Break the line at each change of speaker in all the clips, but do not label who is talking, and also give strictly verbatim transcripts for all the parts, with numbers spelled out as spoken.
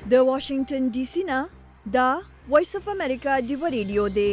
د واشنگټن ډي سي نه دا وایس اف امریکا ډیو ریډیو دی.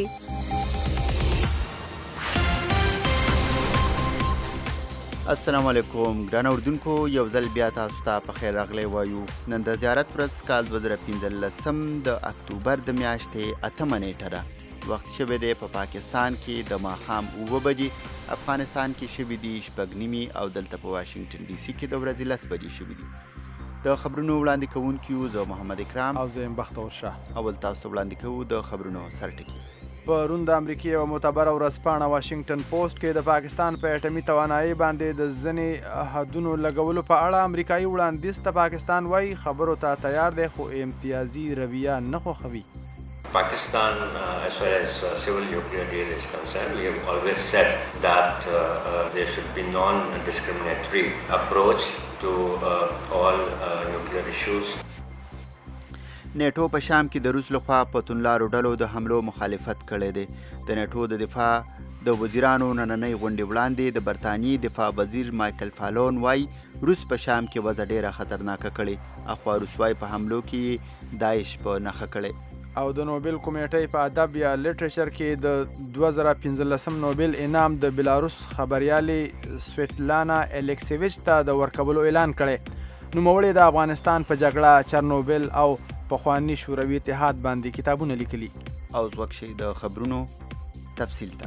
السلام علیکم ګران اوردونکو، یو ځل بیا تاسو ته په خیر راغلی وایو. نن د زیارت ورځ کال دوه زره پنځلسم د اکتوبر د میاشتې اتمه نیټه ده. وخت شوی دی په پاکستان کې د ماښام اوه بجې، افغانستان کې شوي دي شپږ نیمې او دلته په واشنګټن ډي سي کې د ورځې لس بجې شوي دي. د خبرونو وړاندې کوونکي یو زه محمد اکرام
او زه یم بختور شاه.
اول تاسو ته وړاندې کوو د خبرونو سرټکي.
پرون د امریکې یوه معتبره ورځپاڼه واشنګټن پوسټ کې د پاکستان په اټمي توانایي باندې د ځینې حدونو لګولو په اړه امریکایي وړاندیز ته پاکستان وایي خبرو ته تیار دی خو امتیازي رویه نه خوښوي.
Pakistan, uh, as far as uh, civil nuclear deal is concerned, we have always said that uh, uh, there should be non-discriminatory approach to uh, all uh, nuclear issues.
نیټو په شام کې د روس لخوا پتونلارو ډلو د حملو مخالفت کړی دی. د نیټو د دفاع د وزیرانو نننۍ غونډې وړاندې د برطانیې دفاع وزیر مایکل فالون وایي روس په شام کې وضع ډیره خطرناکه کړې، اخوا روس وایي په حملو کې داعش په نښه کړی.
او د نوبل کمیټۍ په ادب یا لټریچر کې د دوه زره پنځلسم نوبل انعام د بلاروس خبریالې سویټلانا الیکسیویچ ته د ورکولو اعلان کړی. نوموړې د افغانستان په جګړه، چرنوبل او پخواني شوروي اتحاد باندې کتابونه لیکلي.
او ځوک شي د خبرونو تفصیل ته.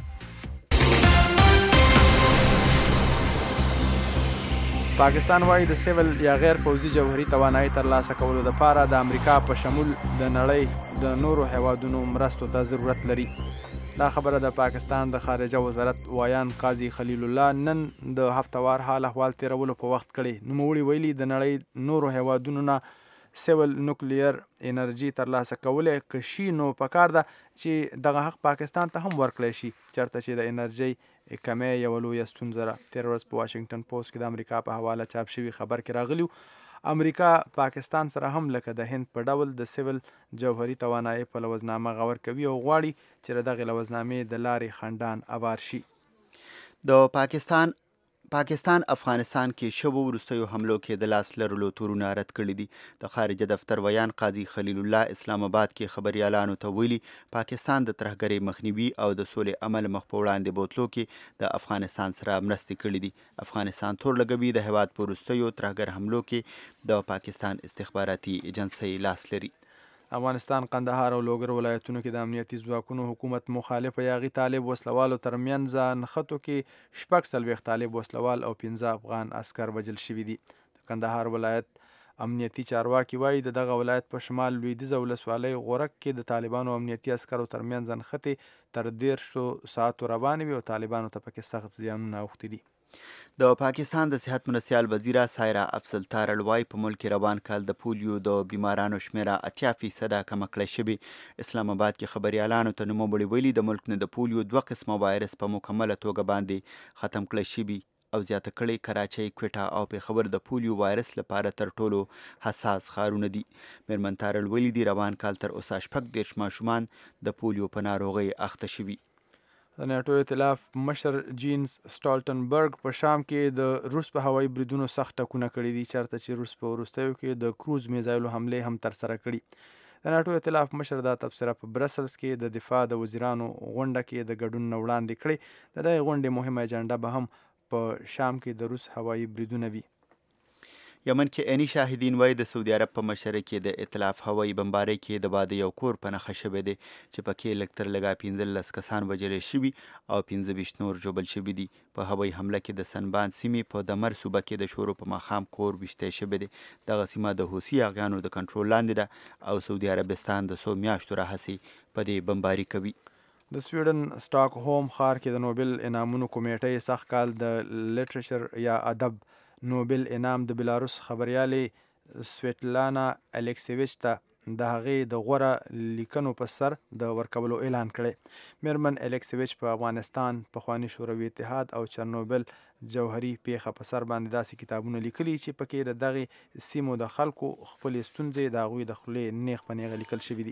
پاکستان وایي د سیول یا غیر پوځي جوهري توانایي ترلاسه کولو لپاره د امریکا په شمول د نړۍ د نورو هیوادونو مرستو ته ضرورت لري. دا خبره د پاکستان د خارجه وزارت وایان قاضي خلیل الله نن د هفتوار حال احوال تیرولو په وخت کړی. نوموړي ویلي د نړۍ نورو هیوادونو نه سیول نوکلیر انرژي ترلاسه کولی که شي نو پکار ده چې دغه حق پاکستان ته هم ورکړی شي، چېرته چې د انرژۍ کمی یوه لویه ستونزه ده. تېره ورځ په واشنګټن پوسټ کې د امریکا په حواله چاپ شوي خبر کې راغلي امریکا پاکستان سره هم لکه د هند په ډول د سیول جوهري توانایي په لوزنامه غور کوي او غواړي چې د دغې لوزنامې د لارې خنډان اوار شي.
د پاکستان پاکستان افغانستان کې شوو وروستیو حملو کې د لاس لرلو تورونه رد کړي دي. د خارجه دفتر ویان قاضي خلیل الله اسلام آباد کې خبریالانو ته ویلي پاکستان د ترهګرۍ مخنیوي او د سولې عمل مخ په وړاندې بوتلو کې د افغانستان سره مرستې کړي دي. افغانستان تور لګوي د هیواد په وروستیو ترهګر حملو کې د پاکستان استخباراتي ایجنسۍ لاس لري.
افغانستان قندهار او لوګر ولایتونو کې د امنیتي ځواکونو حکومت مخالف یاغي طالب وسلوالو ترمنځ نښتو کې شپږ څلوېښت طالب وسلوال او پنځه افغان عسکر وژل شوي دي. د کندهار ولایت امنیتي چارواکي وایي د دغه ولایت په شمال لویدیځه ولسوالۍ غورک کې د طالبانو امنیتي عسکرو ترمنځ نښتې تر دېرشو ساعتو روانې وي او طالبانو ته پکې سخت زیانونه اوښتي دي.
د پاکستان د صحت مرستیال وزیره سایرا افضل تارړ وایي په ملک کې روان کال د پولیو د بیمارانو شمیره اتیا فیصده کمه کړی شوې. اسلام آباد کې خبریالانو ته نوموړي ویلي د ملک نه د پولیو دوه قسمه وایرس په مکمله توګه باندې ختم کړی شوي او زیاته کړی کراچۍ، کویټه او پېښور د پولیو وایرس لپاره تر ټولو حساس ښارونه دي. میرمن تارړ ویلي دي روان کال تر اوسه شپږ دېرش ماشومان د پولیو په ناروغۍ اخته شوي.
د نیټو ائتلاف مشر جینز سټالټنبرګ په شام کې د روس په هوایي بریدونو سخت ټکونه کړي دي، چېرته چې روس په وروستیو کې د کروز میزایلو حملې هم ترسره کړي. د نیټو ائتلاف مشر دا تبصره په برسلز کې د دفاع د وزیرانو غونډه کې د ګډون نه وړاندې کړې. د دغې غونډې مهمه اجنډا به هم په شام کې د روس هوایي بریدونه وي.
یمن کې عیني شاهدین وایي د سعودي عرب په مشرۍ کې د ائتلاف هوایي بمبارۍ کې د واده یو کور په نښه شوی دی چې پکې لږ تر لږه پنځلس کسان وژلې شوي او پنځه ویشت نور ژوبل شوي دي. په هوایي حمله کې د سنبان سیمې په دمر صوبه کې د شورو په ماښام کور ویشتی شوی دی. دغه سیمه د حوثي اغیانو د کنټرول لاندې ده او سعودي عربستان د څو میاشتو راهیسې په دې بمباري کوي.
د سویډن سټاک هوم ښار کې د نوبل انعامونو کمیټۍ سږ کال د لټریچر یا ادب نوبل انعام د بلاروس خبریالې سویټلانا الیکسیویچ ته د هغې د غوره لیکنو په سر د ورکولو اعلان کړی. میرمن الیکسیویچ په افغانستان، پخواني شوروي اتحاد او چرنوبل جوهري پیښه په سر باندې داسې کتابونه لیکلي چې پکې د دغې سیمو د خلکو خپلې ستونزې د هغوی د خولې نیغ په نیغه لیکل شوي دي.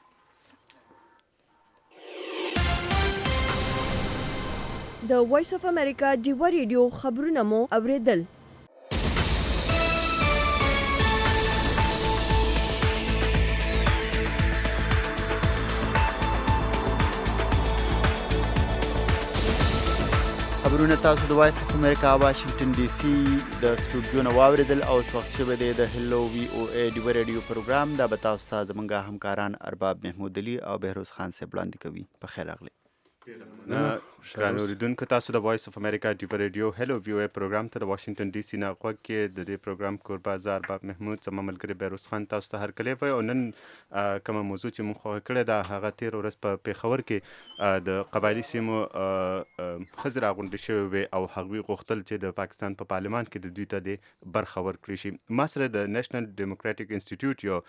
د وایس اف امریکا ډیو ریډیو خبرونه مو اوریدل.
خبرونه تاسو د وایس اف امریکا واشنگټن ډي سي د سټوډیو نه واوریدل او وخت شوه د هلو وی او ای ډیو ریډیو پروګرام دا به تاسو ته زمونږ همکاران ارباب محمود علي او بهروز خان صاحب وړاندې کوي. په خیر راغلی.
ګرانو اوریدونکو تاسو د وایس اف امریکا ډیو ریډیو هلو وی او ای پروګرام ته د واشنگټن ډي سي نه غوږ کې د دې پروګرام کوربه زه ارباب محمود زما ملګری بهروز خان تاسو ته هرکلی وایي. او نن کومه موضوع چې موږ خوښه کړې ده هغه تېره ورځ په پېښور کې د قبایلي سیمو ښځې راغونډې شوې وې او هغوی غوښتل چې د پاکستان په پارلمان کې د دوی ته د برخه ورکړي شي. ما سره د نیشنل ډیموکراتیک انسټیټیوټ یو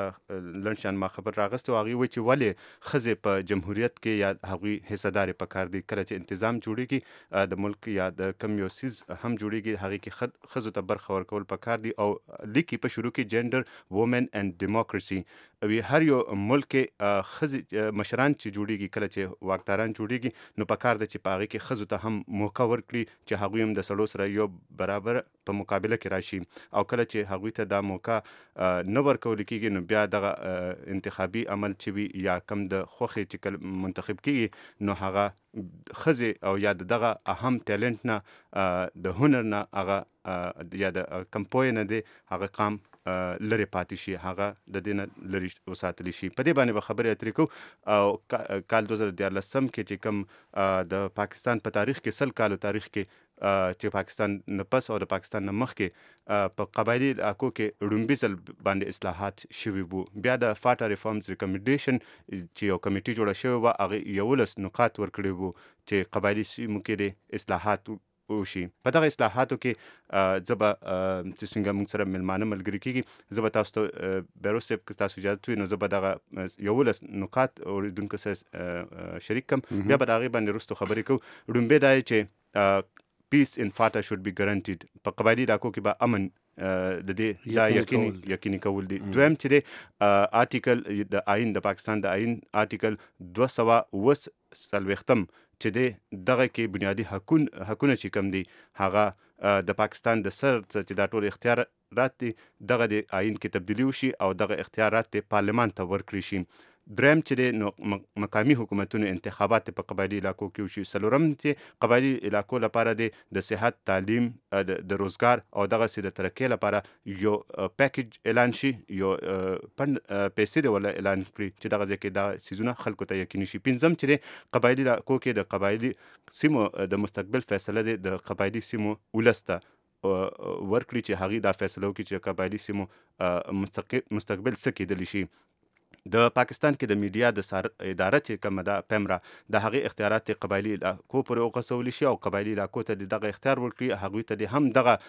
لنډ شان ما خبر راغستی او هغوی وایي چې ولې ښځې په جمهوریت کې یا هغوی حصهدارې پکار دي. کله چې انتظام جوړیږي د ملک یا د کم یو څیز هم جوړیږي هغې کې ښځو ته برخه ورکول پکار دي. او لیکي په شروع کې جنډر وومن اینډ ډیموکراسي وی هر یو ملک کې ښځې مشران چې جوړیږي کله چې واکداران جوړیږي نو پکار ده چې په هغې کې ښځو ته هم موقع ورکړي چې هغوی هم د سړو سره یو برابر په مقابله کې راشي. او کله چې هغوی ته دا موقع نه ورکول کېږي نو بیا دغه انتخابي عمل چې وي یا کم د خوښې چې کله منتخب کېږي نو هغه ښځې او یا د دغه اهم ټیلنټ نه د هنر نه هغه یا د کم پوهې نه دی هغه قام لرې پاتې شي، هغه د دې نه لرې وساتلی شي. په دې باندې به خبرې اترې کوو. او کال دوه زره دیارلسم کې چې کوم د پاکستان په تاریخ کې سل کالو تاریخ کې چې پاکستان نه پس او د پاکستان نه مخکې په قبایلي علاقو کې ړومبي ځل باندې اصلاحات شوي وو. بیا د فاټا ریفارمز ریکمنډیشن چې یو کمیټي جوړه شوې وه هغې یولس نقاط ورکړي وو چې قبایلي سیمو کې د اصلاحات وشي. په دغه اصلاحاتو کې زه به چې څنګه موږ سره مېلمانه ملګري کېږي زه به تاسو ته بهروز صاحب که تاسو اجازت وي نو زه به دغه یولس نقاط اورېدونکو سره شریک کړم، بیا به د هغې باندې وروستو خبرې کوو. ړومبی دا چې پیس ان فاټا شوډ بی ګارنټیډ په قبایلي علاقو کې به امن د دې دا یقیني یقیني کول دي. دویم چې دی آرټیکل د آئین د پاکستان د آئین آرټیکل دوه سوه اوه څلوېښتم چې دی دغه کې بنیادي حقونه حقونه چې کوم دي هغه د پاکستان د سر چې دا ټول اختیارات دي دغه د آئین کې تبدیلي وشي او دغه اختیارات د پارلمان ته ورکړي شي. دریم چې دی نو مقامي حکومتونو انتخابات په قبایلي علاقو کې وشي. څلورم چې قبایلي علاقو لپاره دی د صحت، تعلیم، د روزګار او دغسې د ترقۍ لپاره یو پیکیج اعلان شي، یو فنډ پیسې دی ورله اعلان کړي چې دغه ځای کې دا څیزونه خلکو ته یقیني شي. پنځم چې دی قبایلي علاقو کې د قبایلي سیمو د مستقبل فیصله دی د قبایلي سیمو ولس ته ورکړي چې هغوی دا فیصله وکړي چې قبایلي سیمو مستقبل څه کېدلی شي. د پاکستان کې د میډیا د سار اداره چې کومه ده پیمرا د هغې اختیارات قبایلي علاقو پورې وغځولی شي او قبایلي علاقو ته د دغه اختیار ورکړي، هغوی ته د هم دغه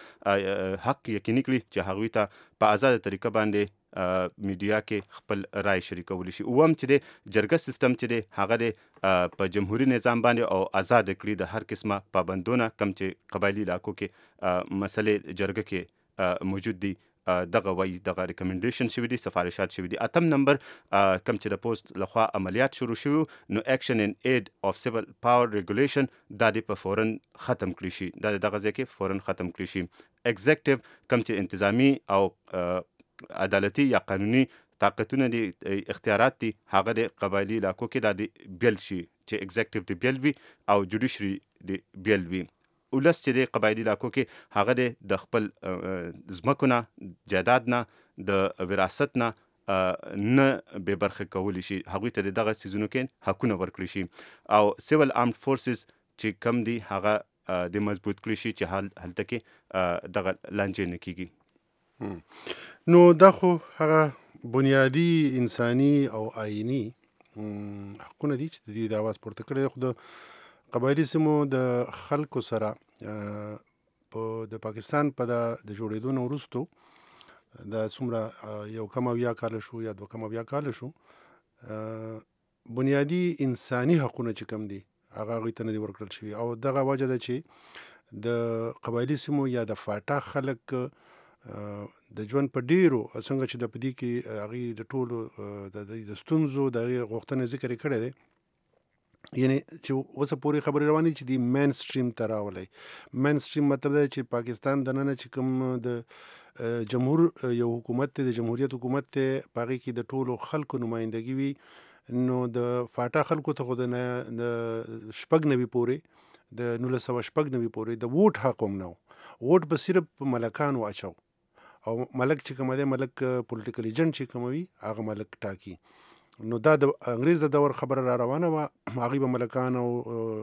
حق یقیني کړي چې هغوی ته په ازاده طریقه باندې میډیا کې خپل رای شریکولی شي. اووم چې دی جرګه سیستم چې دی هغه دی په جمهوري نظام باندې او آزاد کړي د هر قسمه پابندونه کم چې قبایلي علاقو کې مسلې جرګه کې موجود دي دغه وایي دغه ریکمنډیشن شوي دي، سفارشات شوي دي. اتم نمبر کم چې د پوسټ لخوا عملیات شروع شوي نو ایکشن ان اید اف سیول پاور ریګولیشن دا دې په فورن ختم کړي شي، دا د دغه ځای کې فورن ختم کړي شي. ایگزیکټیو کم چې انتظامی او عدالتي یا قانوني طاقتونه دي اختیارات دي هغه د قبایلي علاقو کې دا د بیل شي چې ایگزیکټیو د بیل وي او جوډیشري د بیل وي. ولس چې دی قبایلي علاقو کې هغه دی د خپل ځمکو نه، جایداد نه، د وراثت نه نه بې برخې کولی شي، هغوی ته د دغه څیزونو کې حقونه ورکړي شي. او سیول آرمډ فورسز چې کم دي هغه د مضبوط کړي شي چې هلته کې دغه لانجې نه کېږي.
نو دا خو هغه بنیادي انساني او آئیني حقونه دي چې د دوی د اواز پورته کړی. خو د قبایلي سیمو د خلکو سره په د پاکستان په د جوړېدو نه وروستو د څومره یو کم اویا کاله شو یا دوه کم اویا کاله شو بنیادي انساني حقونه چې کم دي هغه هغوی ته نه دي ورکړل شوي. او دغه وجه ده چې د قبایلي سیمو یا د فاټا خلک د ژوند په ډیرو څنګه چې د په دې کې هغوی د ټولو د ستونزو د هغې غوښتنه ذکر یې کړی دی، یعنی چې اوسه پورې خبرې روانې چې د مین سټریم ته راولی. مین سټریم مطلب دی چې پاکستان دننه چې کوم د جمهور یو حکومت دی، د جمهوریت حکومت دی، په هغې کې د ټولو خلکو نمایندګي وي. نو د فاټا خلکو ته خو د شپږ نوي پورې د نولس سوه شپږ نوي پورې د ووټ حق هم نه و. ووټ به صرف په ملکانو اچو او ملک چې کوم دی ملک پولیټیکل ایجنټ چې کوم وي هغه ملک ټاکي. نو دا د انګریز د دور خبره را روانه وه. هغوی به ملکان او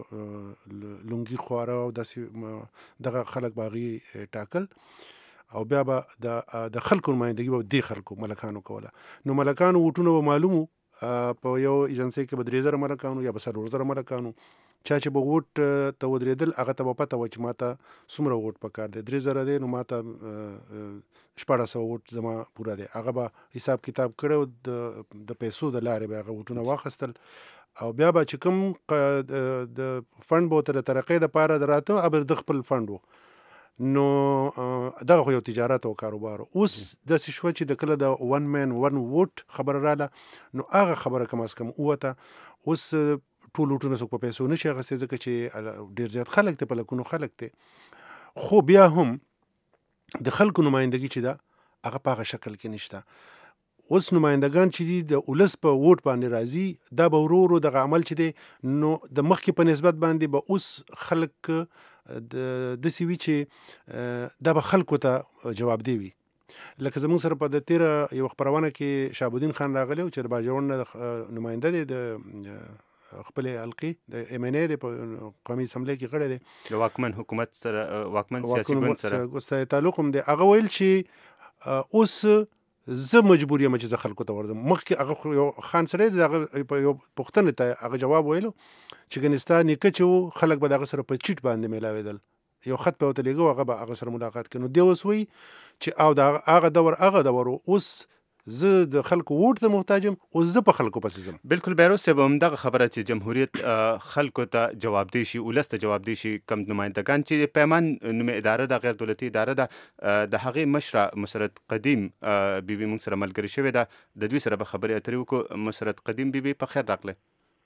لونګي خواره او داسې دغه خلک به هغوی ټاکل او بیا به د خلکو نمایندګي به دې خلکو ملکانو کوله. نو ملکانو ووټونه به معلوم وو په یو ایجنسۍ کې به درې زره ملکانو یا به څلور زره ملکانو. چا چې به ووټ ته ودرېدل هغه ته به پته وه چې ما ته څومره ووټ پکار دی. درې زره دی نو ما ته شپاړس سوه ووټ زما پوره دی. هغه به حساب کتاب کړی او د پیسو د لارې به هغه ووټونه واخیستل او بیا به چې کوم د فنډ به ورته د ترقۍ دپاره د راته هغه به د خپل فنډ و. نو دغه خو یو تجارت او کاروبار. اوس داسې شوه چې د کله د ون مین ون ووټ خبره راله نو هغه خبره کم از کم ووته. اوس ټول ووټونه څوک په پیسو نشي اخیستی ځکه چې ډېر زیات خلک دی، په لکونو خلک دی. خو بیا هم د خلکو نمایندګي چې ده هغه په هغه شکل کې نشته. اوس نمایندګان چې دي د ولس په ووټ باندې راځي دا به ورو ورو دغه عمل چې دی نو د مخکې په نسبت باندې به اوس خلک داسې وي چې دا به خلکو ته جوابدeh وي. لکه زموږ سره په د تیره یو خپرونه کې شهابالدین خان راغلی و چې د باجوړ نه نماینده دی د خپل حلقې د ایم ان ای د قومي اسمبلی کې غړی دی
د واکمن حکومت سره واکمن سیاسي ګوند
سره تعلق هم دی. هغه ویل چې اوس زه مجبور یم چې زه خلکو ته ورځم. مخکې هغه یو خان سړی دی هغه په یو پوښتنې ته هغه جواب ویلو چې ګنې ستا نیکه چې و خلک به د هغه سره په چیټ باندې میلاوېدل، یو خط به ورته لیږه هغه به هغه سره ملاقات کوي. نو دی اوس وایي چې او د هغه دور هغه دور اوس زه د خلکو ووټ ته محتاجم او زه په خلکو پسې ځم.
بالکل بیروز صاحب همدغه خبره چې جمهوریت خلکو ته جوابدeh شي، ولس ته جوابدeh شي. کم نمایندګان چې پیمان نومې اداره ده، غیر دولتي اداره ده، د هغې مشره مسرت قدیم بیبي موږ سره ملګرې شوې ده. د دوی سره به خبرې اترې وکړو. مسرت قدیم بیبي په خیر راغلی.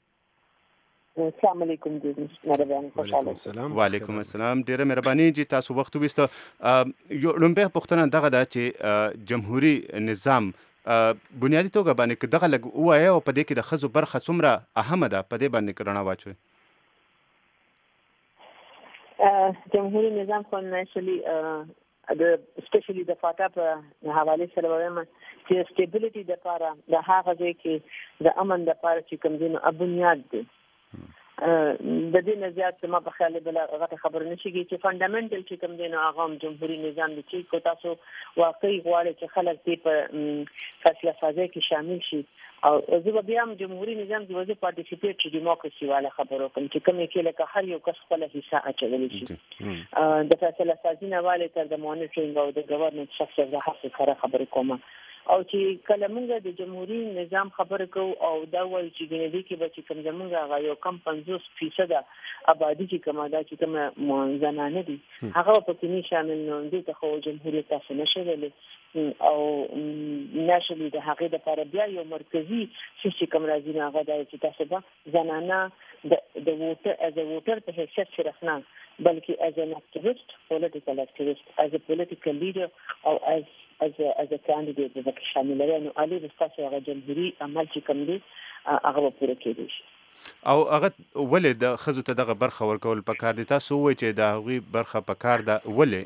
السلام علیکم جی.
وعلیکم السلام.
وعلیکم السلام. ډیره مهرباني جی تاسو وخت وویسته. یو لومبه پوښتنه دغه ده چې جمهوری نظام بنیادی توګه باندې که دغه لږ ووایه او په دې کې د ښځو برخه څومره اهمه ده په دې باندې رڼا واچوئ.
جمهوري نظام خو نشلي د سپیشلی د فاټا په حواله سره وایم چې سټیبلیټي د لپاره د هغه ځای کې د امن لپاره چې کوم دي نو بنیاد دی. د دې نه زیات ما په خیال بل هغه خبر نشيږي چې فندامنټل چې کوم دی نو هغه جمهوریت نظام دی چې کو تاسو واقعي غواړي چې خلک دې په فیصله سازي کې شامل شي او زه بیا هم جمهوریت نظام کې وځي پارټیسیپیټ چې دیموکراسي والا خبرو کوم چې کوم کې لکه هر یو کس خپل حصہ اچول شي د فیصله سازي نه والي تر د مونیټرینګ او د گورنمنت شخصي زحمت سره خبرې کوم او چې کله موږ د جمهوریت نظام خبره کوو او دا وایي چې ګنې کې به چې کوم زموږ هغه یو کم پنځوس فیصده آبادي چې کومه ده چې کومه زنانه دي هغه په کې نه شامل نه دي. ته خو جمهوریت تاسو نشي ویلي او نشي د هغه د لپاره بیا یو مرکزی چې کوم راځي نه هغه د چې تاسو به زنانه د د ووټر از ا ووټر په حیثیت صرف نه بلکې as an activist, political activist, as a political leader or as as a, as a candidate د کې شامل دي. نو علي د تاسو هغه جمهوری عمل چې کوم دي هغه پوره کېدي شي
او هغه ولې د ښځو ته دغه برخه ورکول پکار دي. تاسو وایئ چې د هغوی برخه پکار ده، ولې؟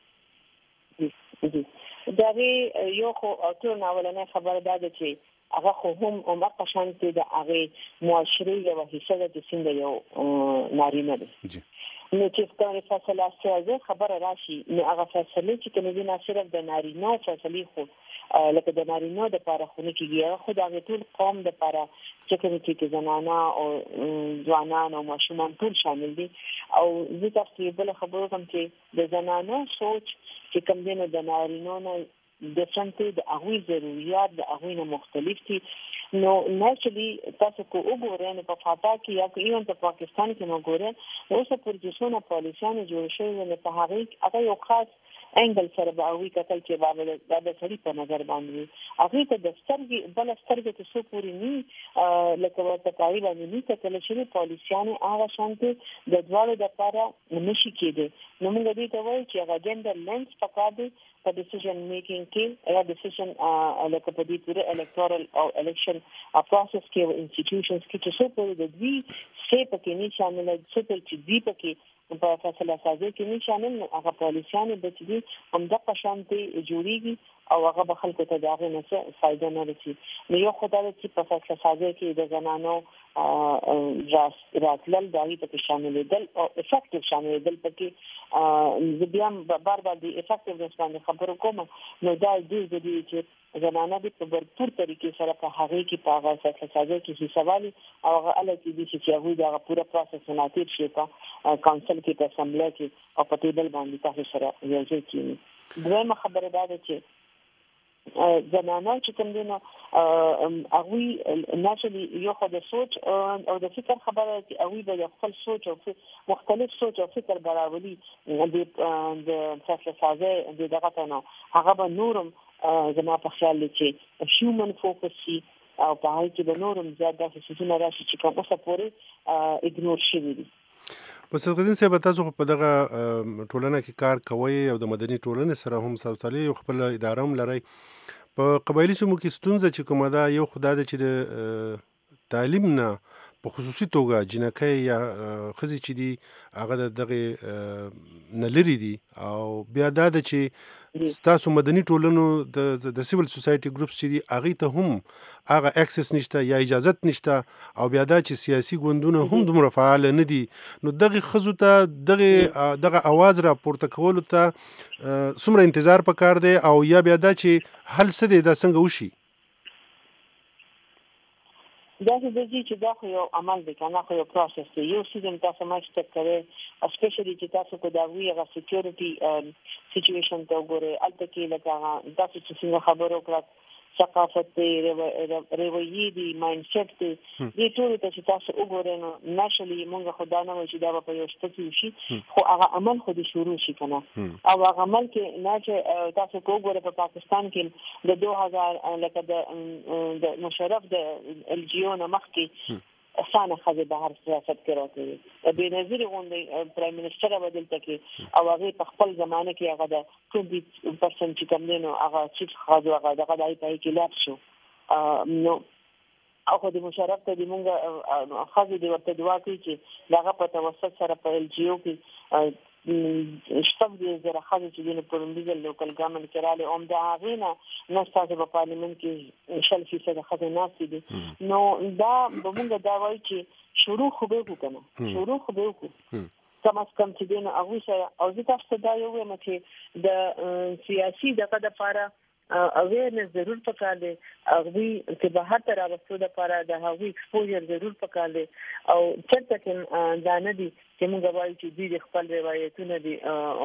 دا یو خو ټول اولنۍ خبره ده چې هغه خو هم عمر شانتي د هغه معاشري یو حصہ د څنګه یو نارینه دي. نو چې څنګه فیصله سازي خبره راشي نو هغه فیصله چې کومې نه صرف د نارینه فیصله خو لکه د نارینه د لپاره خو نه کیږي، خو د ټول قوم د لپاره چې کومې چې زنانه او ځوانان او ماشومان ټول شامل دي. او زه تاسو بل خبرو کوم چې د زنانه سوچ چې کوم دینه د نارینه نه د څنګه د هغوی ضرورت د هغوی نه مختلف دي. نو نشلی تاسو کو وګورئ نو په فاټا کې یا په ایران په پاکستان کې نو ګورئ نو څه پروژیسونه پالیسیانه جوړ شوی نه په هغه هغه یو خاص انګل سره به وی کتل چې بابا د سړي په نظر باندې هغه ته د سترګې بل سترګې ته سو پوری نه لکه ورته کوي باندې نه کتل چې پالیسیانه هغه شانته د دوالو د لپاره نشي کېده. نو موږ دې ته وایو چې هغه جندر لینس پکا دی په ډیسیژن میکینګ کې هغه ډیسیژن لکه په دې پوره الکتورال او الیکشن اډوکیشن پروسس کې او انسټیټیوشنز کې چې څو په د دوی څه پکې نه شامل دي څه چې دوی پکې په فیصله سازي کې نه شامل هغه پالیسیانه د چې هم د قشانتي جوړیږي او هغه به خلکو ته داغه نه څه فائدہ نه رسي نو یو خدای چې په فیصله سازي کې د زنانو راتلل دایي په شامل دي او افیکټیو شامل دي پکې د بیا بار بار دی افیکټیو باندې خبرو کوم نو دا د دې چې زنانه د په برپور طریقې سره په هغه کې په هغه فیصله سازي کې حصہ والی او هغه الګ دي چې هغه دا پوره پروسس ناتیر شي په کونسل کې په اسمبلی کې او په ټیبل باندې تاسو سره یو ځای کیږي دویمه خبره دا ده چې زنانه چې کوم دي نو هغه ناشلي یو خو د سوچ او د فکر خبره چې هغه به خپل سوچ او مختلف سوچ او فکر برابري د د فیصله سازي د دغه ته هغه به نورم زما په خیال چې هیومن فوکس شي او په هغه کې به نورم زیاده څه راشي چې کوم څه پورې اګنور شي دي
په صدقدین صاحب تاسو په دغه ټولنه کې کار کوي او د مدني ټولنې سره هم سوتالي یو خپل اداره هم لري په قبایلی سیمو کې ستونزه چې کومه ده یو خدای د چې د تعلیم نه په خصوصي توګه جنکۍ یا ښځې چې دي هغه د دغه نه لرې دي او بیا دا ده چې ستاسو مدني ټولنو د د سیول سوسایټي ګروپس چې دي هغې ته هم هغه اکسس نشته یا اجازت نشته او بیا دا چې سیاسي ګوندونه هم دومره فعال نه دي نو دغه ښځو ته دغه دغه اواز را پورته کولو ته څومره انتظار پکار دی او یا بیا دا چې حل څه دی دا څنګه وشي
دا چې دا خو یو عمل دی کنه خو یو پروسس دی یو سیستم تاسو ماشته کوي اسپیشلی چې تاسو کو دا وی هغه سکیورټي سچويشن ته وګورئ البته کې لکه تاسو چې څنګه خبرو کړئ ثقافت دی رویې دی مایند سیټ دی دې ټول ته چې تاسو وګورئ نو ناشلي موږ خدای نه وایي چې دا په یو شته شي خو هغه عمل خو دې شروع شي کنه او هغه عمل کې نه چې تاسو وګورئ په پاکستان کې د دوه هزار لکه د مشرف د ال جی او نه مخکې اسانه خزه بهر سیاست کې راځي به نظر غونډه پرایم منسٹر بدلته کې او هغه په خپل زمانه کې هغه د بیس پرسنټ چې کوم دی نو هغه چې خاصه هغه دغه دای په کې لاپ شو نو او د مشرف ته د مونږه خزه دی ورته دعا کوي چې دغه په توسط سره په ال جی او کې شتم دې زره خاصه چې د پروندګل لوکل ګورنمنت کراله اوم د هغه نه تاسو په پارلیمنت کې شل فیصد خزه ناسي دي نو دا موږ دا وایي چې شروع خو به وکړو شروع خو به وکړو کم از کم چې دین هغه سره او د تاسو دا یو وایم چې د سیاسي دغه د لپاره اویرنس ضرور پکار دی هغه چې بهر تر راوستو د لپاره د هغه ایکسپوژر ضرور پکار دی او چرته کې دا نه دي چې موږ وایو چې د خپل روایتونه دي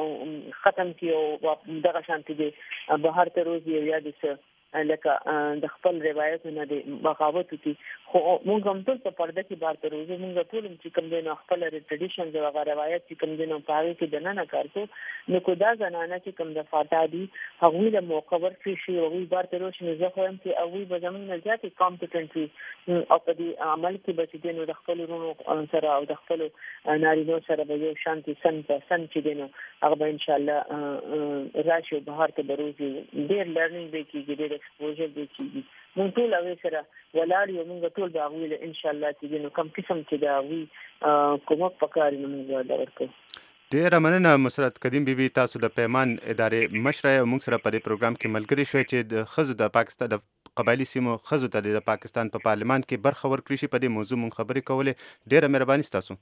ختم کیو دغه شانتي دي بهر ته روزي یا د لکه د خپل روایتونه دي بغاوت دي خو موږ هم ټول په پرده کې بار ته روزي موږ ټول چې کوم دي خپل ټریډیشنز او روایت چې کوم دي نو پاره کې دنه نه کارته نو کو دا زنانه چې کوم د فاتا دي هغه له موقع ورکړي شي او بار ته روشنه زه خو هم چې هغه به زموږ نه زیاتې کمپټنټي او په دې عمل کې به چې نو د خپل ورونو سره او د خپل نارینو سره به یو شانتي سن په سن چې دي نو هغه به ان شاء الله راشي بهر ته بروزي ډیر لرنینګ دی کې ډیر exposure دي چې مونږ ټول اوی سره ولار یو مونږ ټول دا ویل ان شاء الله چې نو کم قسم چې دا وی کومه پکاري مونږ دا ورکو
ډیره مننه مسرت قدیم بیبي تاسو د پیمان ادارې مشره او موږ سره په دې پروګرام کې ملګری شوي چې د خزو د پاکستان د قبایلی سیمو خزو ته د پاکستان په پارلمان کې برخه ورکړي شي په دې موضوع مونږ خبرې کولې ډیره مهرباني تاسو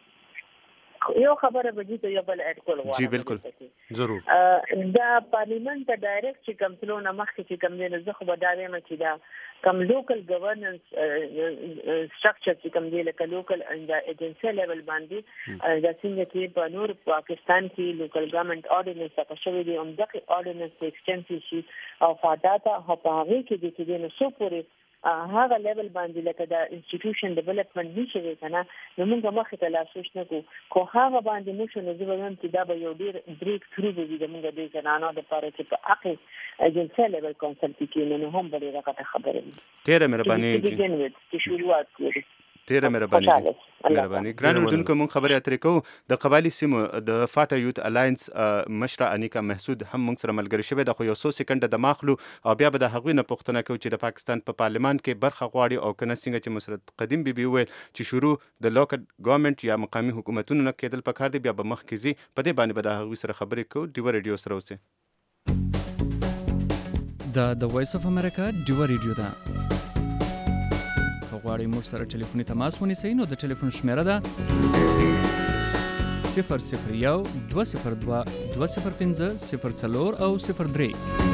یو خبره به دې یو بل اډ کول
غواړم جی بالکل ضرور
دا پارلیمنت ته ډایرکټ چې کوم څلونه مخکې چې کوم دې زه خو به دا وایم چې دا کوم لوکل ګورننس سټرکچر چې کوم دی لکه لوکل د ایجنسی لیول باندې دا څنګه چې په نور پاکستان کې لوکل ګورنمنت اورډیننس څخه شوی دی هم دغه اورډیننس ایکسټنسیو شي او فاداتا هغه کې د دې نو سو پورې هغه لیول باندې لکه دا انسټیټیوشن ډیولپمنٹ نشي کنه نو موږ مخه ته لاسوش نه کو خو هغه باندې موږ نه زبرم چې دا به یو ډیر بریک ثرو دی د موږ د زنانو د لپاره چې په اخر ایجنسی لیول کانسلټ کې نه هم بلې راکته خبره
ډیره مهرباني
چې شروعات کړو
ډیره مهرباني مهرباني. ګران اردوونکو مونږ خبرې اترې کوو د قبایلي سیمو د فاټا یوت الاینس مشره انیکا محسود هم مونږ سره ملګري شوې ده، خو یو څو سکنډه د ماخلو او بیا به د هغوی نه پوښتنه کوو چې د پاکستان په پارلمان کې برخه غواړي او که نه څنګه چې مسرت قدیم بیبي وویل چې شروع د لوکل ګورنمنت یا مقامي حکومتونو نه کېدل پکار دي، بیا به مخکې ځي. په دې باندې به د هغوی سره خبرې کوو. ډیوه ریډیو سره اوسئ.
دا د وایس اف امریکا ډیوه ریډیو ده. غواړئ موږ سره ټلیفوني تماس ونیسئ نو د ټلیفون شمیره ده صفر صفر یو دوه صفر دوه دوه صفر پنځه صفر څلور او صفر درې.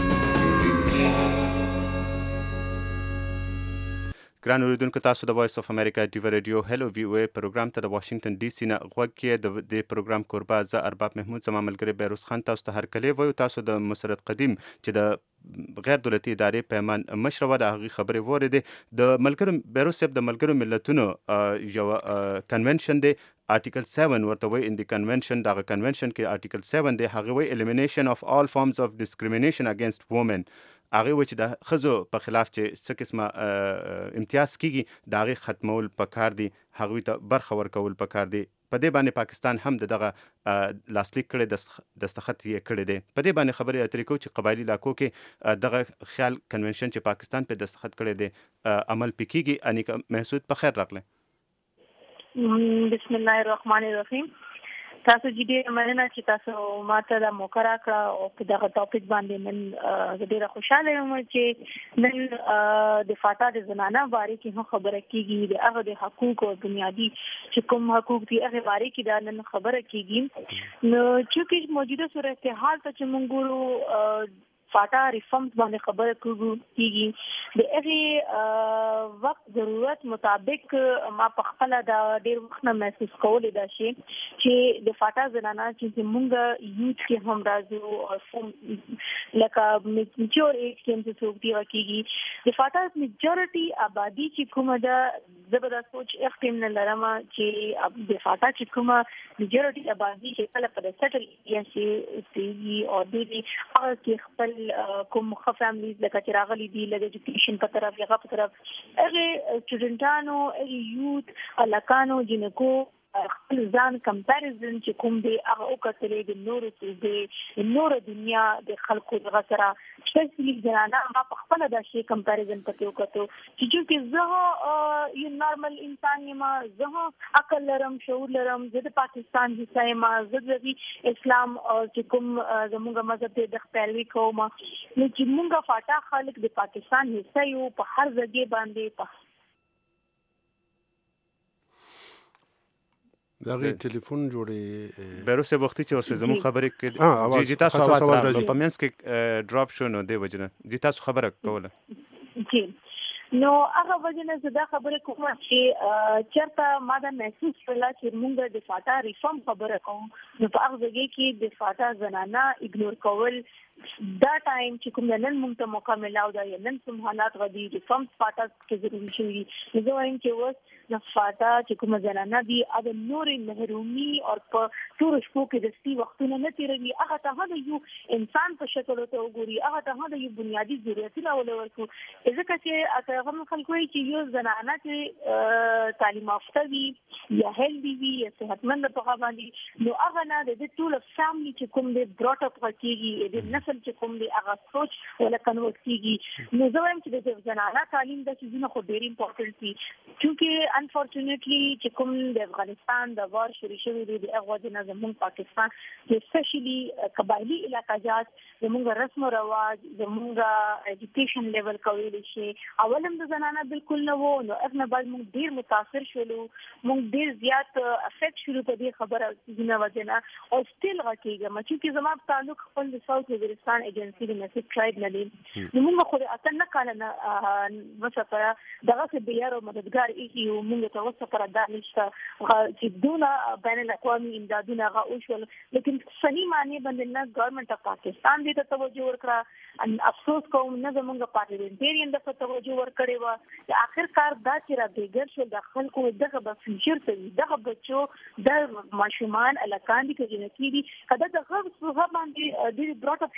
ګران اوریدونکو تاسو د وایس اف امریکا ډیوه ریډیو هلو وی او ای پروګرام ته د واشنگټن ډي سي نه غوږ کې د دې پروګرام کوربه زه ارباب محمود زما ملګری بیروز خان تاسو ته هرکلی وایو. تاسو د مسرت قدیم چې د غیر دولتي ادارې پیمان مشره وه د هغې خبرې واورېدې. د ملګرو بیروز صاحب د ملګرو ملتونو یو کنونشن دی آرټیکل سیون ورته وایي ان دی کنونشن. دغه کنونشن کې آرټیکل سیون دی، هغې وایي الیمینیشن اف آل فارمز اف ډسکریمینیشن اګینسټ وومن. هغې وایي چې د ښځو په خلاف چې څه قسمه امتیاز کیږي د هغې ختمول پکار دي، هغوی ته برخه ورکول پکار دي. په دې باندې پاکستان هم د دغه لاسلیک کړی دستخط یې کړی دی. په دې باندې خبرې اترې کوو چې قبایلي علاقو کې دغه خیال کنونشن چې پاکستان په دستخط کړی دی عمل پې کیږي. انیکا محسود په خیر راغلی.
بسم الله الرحمن الرحیم. تاسو چې ډېره مننه چې تاسو ماته دا موقع راکړه او په دغه ټاپک باندې نن زه ډېره خوشحاله یم چې نن د فاټا د زنانه باره کې هم خبره کېږي، د هغه د حقوقو او بنیادي چې کوم حقوق دي هغې باره کې دا نن خبره کېږي. نو چونکې موجوده صورتحال ته چې موږ ګورو فاټا ریفارمز باندې خبره کېږي، د هغې وخت ضرورت مطابق ما په خپله دا ډېر وخت نه محسوس کولی دا شی چې د فاټا زنانه چې موږ یوت کې هم راځو لکه میچور ایج کې هم چې څوک دي کېږي د فاټا میجورټي آبادي چې کومه ده، زه به دا سوچ اختیم نه لرم چې د فاټا چې کومه میجورټي آبادي چې کله په د سټل ایریا کې اوسېږي او دوی هغه کې خپل کوم ښه فیملیز لکه چې راغلي دي لکه ایجوکیشن په طرف هغه په طرف هغې سټوډنټانو هغې یوت هلکانو جنکو خپل ځان کمپیریزن چې کوم دی هغه وکتلې د نورو صوبې د نورو دنیا د خلکو دغه سره سپیسیفیک زنانه ما په خپله دا شی کمپیریزن پکې وکتو چې چونکې زه یو نارمل انسان یم، زه عقل لرم، شعور لرم، زه د پاکستان حصه یم، زه د اسلام چې کوم زموږ مذهب دی د پیروي کوم. نو چې موږ فاټا خلک د پاکستان حصه یو په هر ځای باندې په
دغه ټلیفون جوړې
بیروز صاحب وختي چې ورسره زموږ خبرې کې جی تاسو اواز راغلو په منځ کې ډراپ شو نو دی وجنه جی تاسو خبره کوله.
جی نو هغه وجنه زه دا خبره کوم چې چېرته ما دا محسوس کړله چې موږ د فاټا ریفارم خبره کوم نو په هغه ځای کې د فاټا زنانه اګنور کول دا ټایم چې کوم نن موږ ته موقع ملاو دا نن کوم حالات غدي ریفارم فاټا کې ضروري شوي دي. زه وایم چې اوس د فاټا چې کوم زنانه دي هغه نورې محرومي او په ټولو شپو کې د سپي وختونه نه تېروي، هغه ته د یو انسان په شکل ورته وګوري، هغه ته د یو بنیادي ضرورتونه ولورکو. ځکه چې هغه خلک وایي چې یو زنانه چې تعلیم یافته وي یا هیلدي وي یا صحتمند په هغه باندې نو هغه نه د ټول فیملی چې کوم دی براټ اپ کېږي د نسل چې کوم دی هغه سوچ ولا کنورټ کېږي. نو زه وایم چې د زنانه تعلیم د چیزونو خو ډېر امپورټنټ دي چونکې انفورچونیټلی چې کوم د افغانستان د وار شروع شوی دی د هغه وجه نه زموږ پاکستان اسپیشلی قبایلي علاقاجات زموږ رسم او رواج زموږ ایجوکیشن لیول کولی شي اول هم د زنانه بالکل نه وو نو هغه بعد موږ ډېر متاثر شولو، موږ ډېر زیات افیکټ شروع په دې خبره زینه وجه نه او سټیل غکیږم چې زما تعلق خپل د ساوث وزیرستان ایجنسی د نصیب ټرایب نه دی نو موږ خو د اتن نه کاله نه وسپره دغه څه بیار او مددګار ایږي او موږ ته وسپره دا نشته چې دونه بین الاقوامي امدادونه هغه وشول، لیکن صحیح معنی باندې نه ګورنمنت اف پاکستان دې ته توجه ورکړه. افسوس کوم نه زموږ پارلیمنټریان د توجه ورکړې وه. د اخر کار دا چې را بېګر شو د خلکو دغه به فیوچر ته وي، دغه بچو د ماشومان الکان دي که جنکي دي که دا د هغه باندې ډېر براټ اپ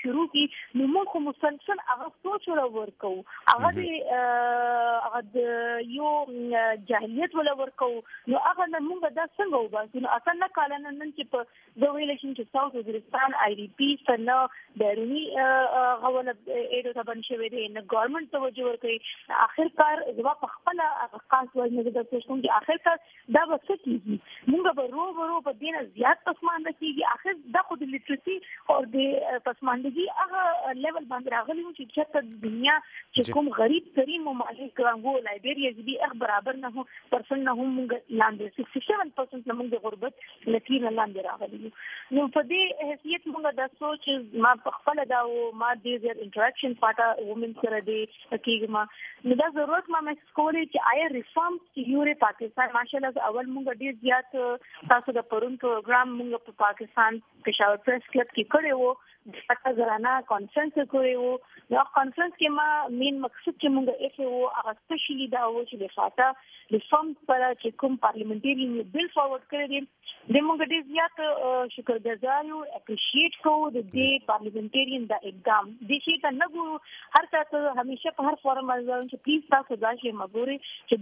شروع کی نو موږ خو مسلسل هغه سوچ ولا ورکو هغه هغه یو جاهلیت ولا ورکو نو هغه موږ دا څنګه وباسو نو اصل نه کال نن چې په د ویلیشن چې ساوث وزیرستان آی ډی پی سره بیرونی غوونه اېډو ته باندې شوی دی نه ګورنمنت توجه ورکړي اخر کار زما په خپل خاص وجه د سوچوم چې اخر کار دا وڅ کیږي موږ به رو ورو په دینه زیات پسمانده کیږي اخر دا خو د لیټرسي او د پسماندګي هغه لیول باندې راغلی چې چې دنیا چې کوم غریب ترين ممالک کانګو لایبیریا دې اخ برابر نه هو پرسن نه هم موږ لاندې سکسټي سیون پرسنټ نه موږ د غربت لکیر لاندې راغلي نو په دې حیثیت موږ د سوچ ما په خپل دا او ما د زیر انټراکشن پاټه وومن سره دی کېږم نو دا ضرورت ما مې سکولې چې آیا ریفارم چې یوري پاکستان ماشاءالله اول موږ ډیر زیات تاسو د پرون پروګرام موږ په پاکستان پېښور پریس کلب کې کړی وو د پټه زرانا کانفرنس کړی وو دا کانفرنس کې ما مین مقصد چې موږ یې وو هغه سپیشلی دا و چې د فاټا ریفارم پر چې کوم پارلیمنټری بل فارورډ کړی دی د موږ ډیر زیات شکرګزار یو اپریشیټ کوو د دې پارلیمنټریان د اقدام د شي ته نه ګورو هر څه همیشه په هر فورم باندې چې پلیز تاسو دا شی مګوري چې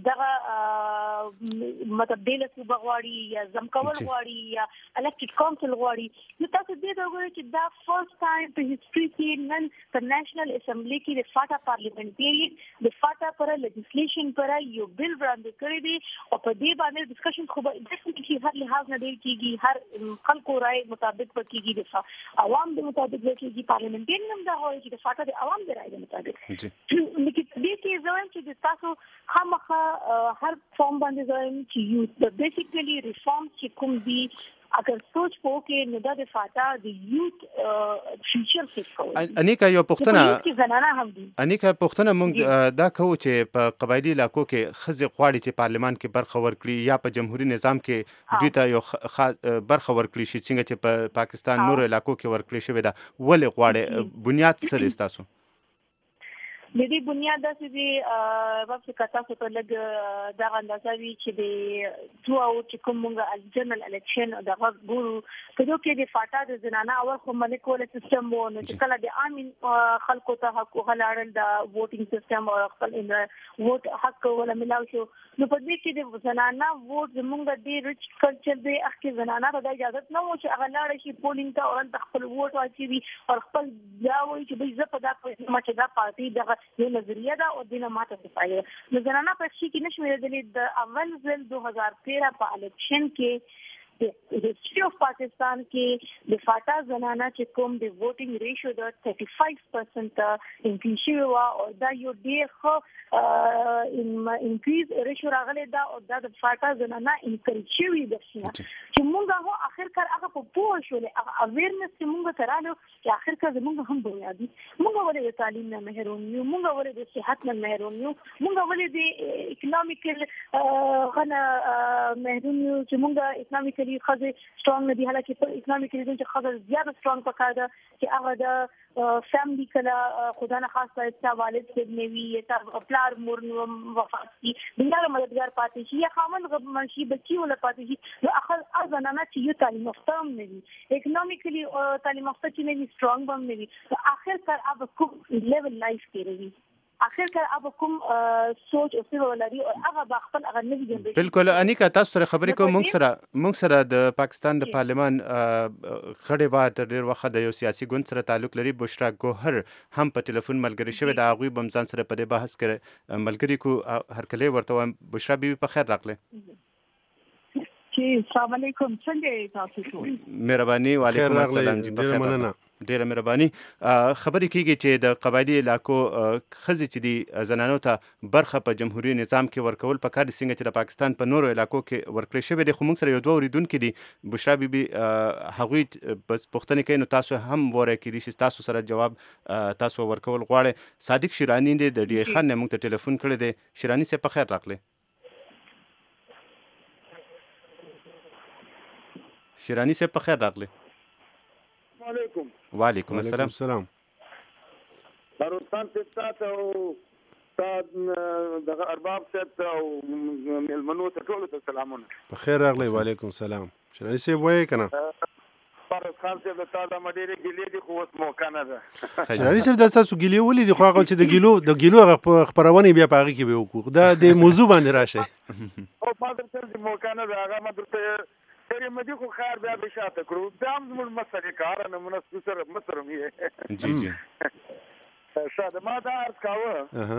دا مطلب د له بغواړي یا زمکول غواړي یا الکټریک کونسل غواړي نو تاسو دې دا ګورئ چې دا فرست ټایم په هیستوري کې نن په نېشنل اسمبلی کې د فاټا پارلیمنټری د فاټا پر لیجسلیشن پر یو بل وړاندې کړی دی او په دې باندې ډسکشن خو به ډیفینټلی هر لحاظ نه کیږي هر خلکو رائے مطابق کیږي د عوام د مطابق کیږي پارلیمنټری هم دا وایي چې د فاټا د عوام د رائے د مطابق لیکن دې کې ځوان چې د تاسو خامخا هر فارم باندې ځوان چې یو د بیسیکلی ریفارم چې کوم دی اگر سوچ پو کې نو د فاټا د یوت فیوچر فکر کوي
انیکا یو پښتنه
چې زنانه هم دي
انیکا پښتنه موږ دا کوو چې په قبایلی علاقو کې خزي غواړي چې پارلمان کې برخه ورکړي یا په جمهوریت نظام کې دوی ته یو برخه ورکړي شي څنګه چې په پاکستان نور علاقو کې ورکړي شوی دا ولې غواړي بنیاد څه دی تاسو
د دې بنیاد داسې دی واپس کتا څه په لګ دا اندازوي چې د تو او چې کوم موږ جنرال الیکشن دا ګورو کله کې د فاټا د زنانه اول خو ملک ول سیستم وو نو چې کله د عام خلکو ته حق غلاړل د ووټینګ سیستم او خپل ان ووټ حق ولا ملاو شو نو په دې کې د زنانه ووټ زموږ د ریچ کلچر دی اخی زنانه ته اجازه نه و چې هغه لاړ شي پولینګ ته او خپل ووټ واچوي او خپل دا وایي چې به زه په دا په ما چې دا پارټي دغه یو نظریه دا او دینه ماته صفایي نو زنانه په شي کې نشو ویل د اول ځل دو هزار تیرہ په الیکشن کې د هیستوري اف پاکستان کې د فاټا زنانه چې کوم د ووټینګ ریشو د thirty five percent انکریز شوی و او دا یو ډیر خو انکریز ریشو راغلی دا او دا د فاټا زنانه انکریز شوی د چې موږ هو اخر کار هغه په پوه شولې هغه اویرنس چې موږ ترالو چې اخر کار موږ هم بنیادی موږ ولې د تعلیم نه محروم یو موږ ولې د صحت نه محروم یو موږ ولې د اکونومیکل غنا محروم یو چې موږ اکونومیکل خزه سترونګ نه دي حالکه په اسلامي کې د خزه زیات سترونګ پکار ده چې هغه د فیملی کله خدا نه خاصه چې والد کې نیوي یا خپل مور نو وفات شي دغه مددگار پاتې شي یا خامن غب منشي بچي ولا پاتې شي نو اخر ازنانه چې یو تعلیم یافته هم نه وي اکونومیکلی تعلیم یافته چې نه وي سترونګ هم نه وي اخر کار اب کوم لیول لایف کې روي اخر کار اب کوم سوچ او څه ولري او هغه با خپل هغه نوی جنریشن
بالکل انیکا تاسو سره خبرې کوم موږ سره موږ سره د پاکستان د پارلمان خړې وات ډېر وخت د یو سیاسي ګوند سره تعلق لري بشرا ګوهر هم په ټلیفون ملګری شوی د هغه بمزان سره په دې بحث کړي ملګری کو هر کله ورته بشرا بیبي په خیر راغله
چې السلام علیکم څنګه تاسو ټول
مهرباني وعلیکم السلام جی بخیر مننه ډیره مهرباني خبرې کیږي چې د قبایلی علاقو خزي چې دي زنانو ته برخه په جمهوریت نظام کې ورکول په کار څنګه چې د پاکستان په نورو علاقو کې ورکړی شوی د خو موږ سره یو دوه اوریدونکو دي بشرا بیبي هغوی بس پوښتنه کوي نو تاسو هم وره کې دي چې تاسو سره جواب تاسو ورکول غواړي صادق شیرانی دی د ډی خان نه موږ ته ټلیفون کړی دی شیرانی سه په خیر راغلی شیرانی سے بخیر راغلی
وعلیکم
وعلیکم السلام
السلام
باروستان ستات او استاد دغه ارباب ست او ملمنو ته ټول ته سلامونه
بخیر راغلی وعلیکم السلام شیرانی سے وای کنه
فاروق خان صاحب د تا د مډېرې ګیلې دي خو اوس موقع نه ده
شراري صاحب دا تاسو ګیلې ولې دي خو هغه چې د ګیلو د ګیلو هغه خپرونې بیا په هغې کې به وکړو دا د موضوع باندې راشئ
او ما درته چې موقع نه ده هغه ما درته ډېرې مدي خو خیر بیا به شاته کړو دا هم زموږ مسلې کاره نمونه سره مصر هم یې
جی جی
شاده ما دا عرض کاوه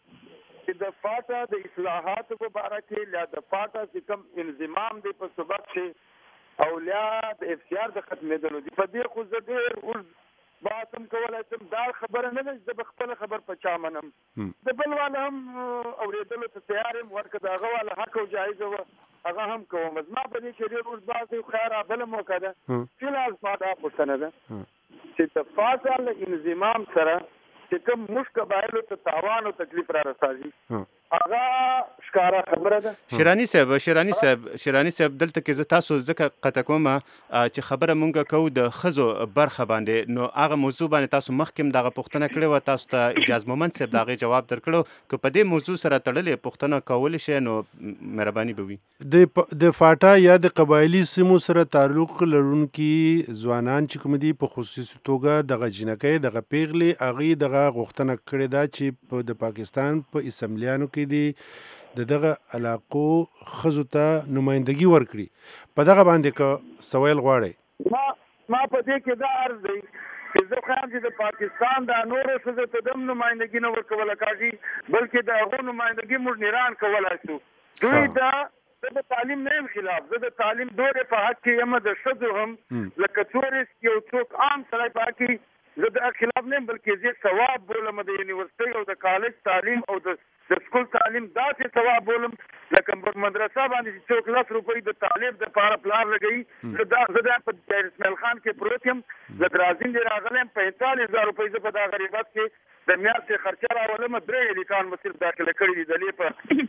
چې د فاټا د اصلاحاتو په باره کې یا د فاټا چې کوم انضمام دی په سبب چې اولاد افشار د ختمېدلو دي په دې خو زه ډېر اوږد بحث هم کولی شم دا خبره نه ده چې زه به خپله خبر په چا منم د بل والا هم اورېدلو ته تیار یم ورکه د هغه والا حق او جایزه وه هغه هم کوم زما په دې کې ډېر اوږد بحث دی خیر بله موقع ده فی الحال زما دا پوښتنه ده چې د فاټا له انضمام سره چې کوم موږ قبایلو ته تاوان او تکلیف را رساږي هغه ښکاره خبره ده
شیراني صاحب شیراني صاحب شیراني صاحب دلته کې زه تاسو ځکه قطع کوم چې خبره مونږ کوو د ښځو برخه باندې نو هغه موضوع باندې تاسو مخکې هم دغه پوښتنه کړې وه تاسو ته اجاز مومند صاحب د هغې جواب درکړو که په دې موضوع سره تړلې پوښتنه کولی شئ نو مهرباني به وي
د فاټا یا د قبایلي سیمو سره تعلق لرونکي ځوانان چې کوم دي په خصوصي توګه دغه جنکۍ دغه پیغلې هغې دغه غوښتنه کړې ده چې د پاکستان په اسمبلیانو کې دي د دغه علاقو ښځو ته نمایندګي ورکړي په دغه باندې که سویل غواړئ
ما ما په دې کې دا عرض دی چې زه خیال چې د پاکستان د نورو ښځو ته هم نمایندګي نه ورکولی کېږي بلکې د هغو نمایندګي موږ نیران کولی شو دوی دا زه د تعلیم نه یم خلاف زه د تعلیم دورې په حق کې یم د ښځو هم لکه څورې یو څوک عام سړی په حق کې زه د خلاف نه یم بلکې زه ثواب بولم د یونیورسټۍ او د کالج تعلیم او د سکول تعلیم داسې ثواب بولم لکه په مدرسه باندې چې څوک لس روپۍ د تعلیم دپاره پلار لګوي زه دا زه دا په اسماعیل خان کې پروت یم زه درازین دې راغلی یم پینتالیس زره روپۍ زه په دا غریبت کې د میاشتې خرچه راولم درې هلیکان مې صرف داخله کړي دي دلې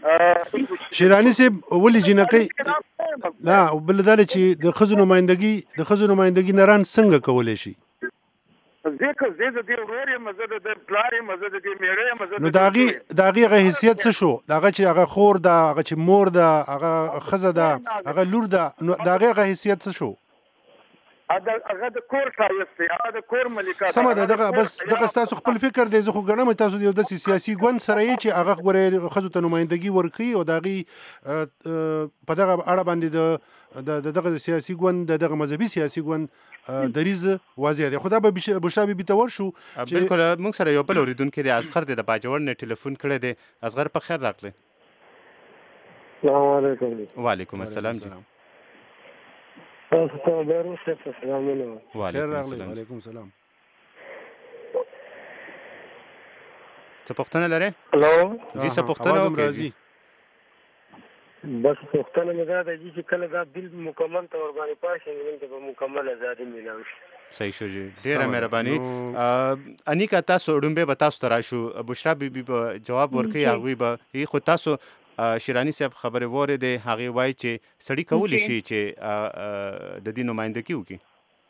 په
شیراني صاحب ولې جنکۍ نه بل دا چې د ښځو نمایندګي د ښځو نمایندګي نران څنګه کولی شي
ځکه زه د دې ورور یم زه د دې پلار یم زه د دې میړه یم زه
نو د هغې د هغې هغه حیثیت څه شو د هغه چې هغه خور ده هغه چې مور ده هغه ښځه ده هغه لور ده نو د هغې هغه حیثیت څه شو
هغه د کور ښایست دی هغه د کور ملکه
سمه ده دغه بس دغه ستاسو خپل فکر دی زه خو ګڼم تاسو د یو داسې سیاسي ګوند سره یې چې هغه ګورې ښځو ته نمایندګي ورکوي او د هغې په دغه اړه باندې د دغه سیاسي ګوند د دغه مذهبي سیاسي ګوند دریز واضح دی خو دا به بشرا بیبي ته ورشو
بلکل موږ سره یو بل اورېدونکی دی اصغر دی د باجوړ نه ټلیفون کړی دی اصغر په خیر راغلی
السلام علیکم
وعلیکم السلام جی
تاسو ته بیروس ته سلامونه
وعلیکم السلام
څه پوښتنه لرئ
هلو
جی څه پوښتنه وکړئ
بس پوښتنه مې دا ده چې کله دا بل مکمل طور باندې پاس شي نو ته به مکمل ازادي میلاوي شي
صحیح شو جی ډیره مهرباني انیکا تاسو ډومبه به تاسو ته راشو بشرا بیبي به جواب ورکوي هغوی به خو تاسو شیراني صاحب خبرې واورېدې هغې وایي چې سړي کولی شي چې د دې نمایندګي وکړي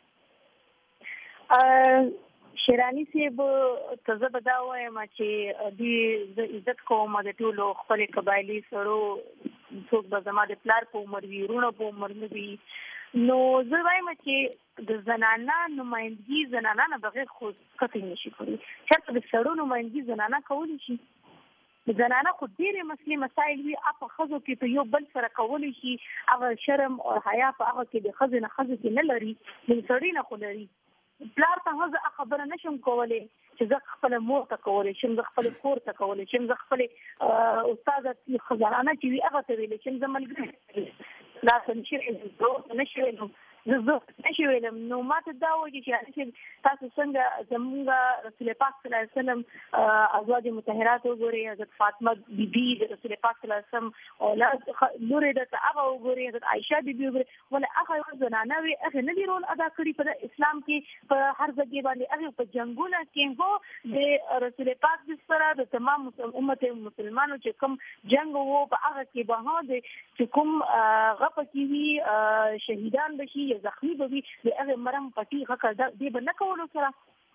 شیراني صاحب ته زه به دا وایم چې دې زه عزت کوم د ټولو خپلې قبایلي سړو څوک به زما د پلار په عمر وي وروڼه په عمر نه وي نو زه وایم چې د زنانه نمایندګي زنانه نه بغیر خو قطعي نشي کولی چېرته د سړو نمایندګي زنانه کولی شي زنانه خو ډېرې مسلې مسایل وي هغه ښځو کې په یو بل سره کولی شي هغه شرم او حیا په هغه کې د ښځې نه ښځې کې نه لري د سړي نه خو لري پلار ته زه خبره نشم کولی چې زه خپله مور ته کولی شم زه خپلې کور ته کولی شم زه خپلې استاده زنانه چې وي هغه ته ویلی شم زه ملګري دا څه نشي ویلی نشي ویلی زه زه نشي ویلم نو ما ته دا وایي چې تاسو څنګه زمونږ رسول پاک صلی الله علیه وسلم ازواج مطهرات وګورئ حضرت فاطمه بیبي د رسول پاک صلی الله علیه وسلم اولاد لورې ده هغه وګورئ حضرت عایشه بیبي وګورئ ولې هغه یوه زنانه وي هغې نه دي رول ادا کړي په اسلام کې په هر ځای باندې هغې په جنګونه کې هو د رسول پاک سره د تمام امت مسلمانو چې کوم جنګ و په هغه کې به هم د چې کوم هغه پکې وي شهیدان به شي زخمی به وي د هغې مرم پټي غکړ دی به نه کولو سره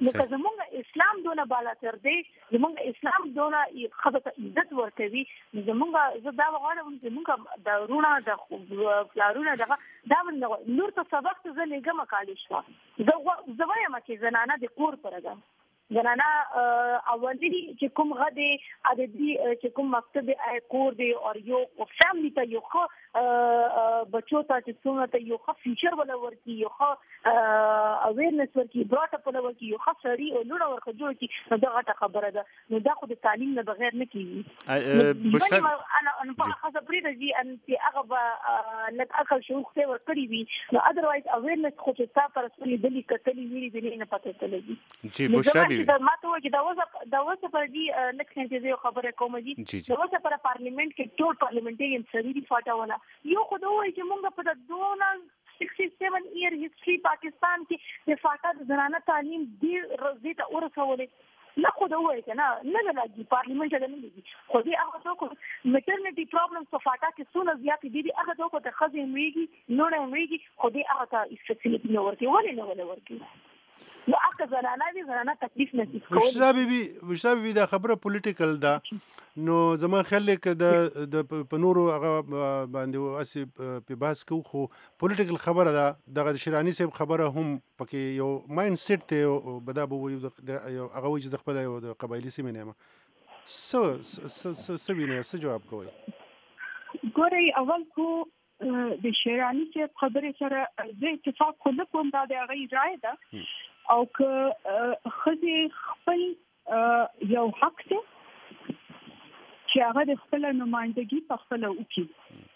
نو که زمونږ اسلام دونه بالا تر دی زمونږ اسلام دونه ښځو ته عزت ورکوي نو زمونږ زه دا غواړم زمونږ د وروڼه د پلارونه دغه دا نور ته سبق ته زه لېږم کالج ته زه زه وایم چې زنانه د کور پره ده زنانه اولی چې کوم غدي عددي چې کوم مکتب کور دی او یو فیملی ته یو ښه بچو ته چې څنګه ته یو ښه فیچر ولا ورکی یو ښه اویرنس ورکی براټ اپ ولا ورکی یو ښه سړی او لوړ ورخه جوړ کی نو دا غټه خبره ده نو دا خو د تعلیم نه بغیر نه کیږي بشرا انا انا په خاصه پرې دي ان چې هغه لک اکل شو خو ورکړي وي نو اذروایز اویرنس خو چې تاسو پر سولې دلی کتلې ویلي دي نه پته تللی
جی بشرا
دا ماته وایي دا وځه دا وځه پر دې لکه چې خبره کوم دي دا وځه پر پارلیمنت کې ټول پارلیمنټریان سړي دی فاټا ولا یو خو دا وایي چې موږ په د دوه سیکسټي سیون ایئر هیستوري پاکستان کې د فاټا د زنانه تعلیم دی رضی ته ورسولې نه خو دا وایي کنه نه لګي پارلیمنت ته نه لګي خو دې هغه څوک میټرنټي پرابلمز په فاټا کې څونه زیات دي دي هغه څوک ته خزې میږي نور میږي خو دې هغه ته فیسیلیټي نه ورکي ولې نه ولا ورکي نو اګه زنانه دي زنانه تکلیف نصیب کوي
بشرا بیبي بشرا بیبي دا خبره پولیټیکل ده نو زما خیال کې د د پنورو هغه باندې اسی په باس کو خو پولیټیکل خبره ده دغه شیرانی صاحب خبره هم پکې یو ماینډ سیټ ته بدا بو یو هغه وجه د خپل یو د قبایلی سیمه نه سو سو ویني څه جواب کوي
ګوري اول کو د شیرانی صاحب خبره سره زه اتفاق کوم کوم دا د هغه رائے ده او که خزي خپل یو حق ته چې هغه د خپل نمائندګي په خپل وکړي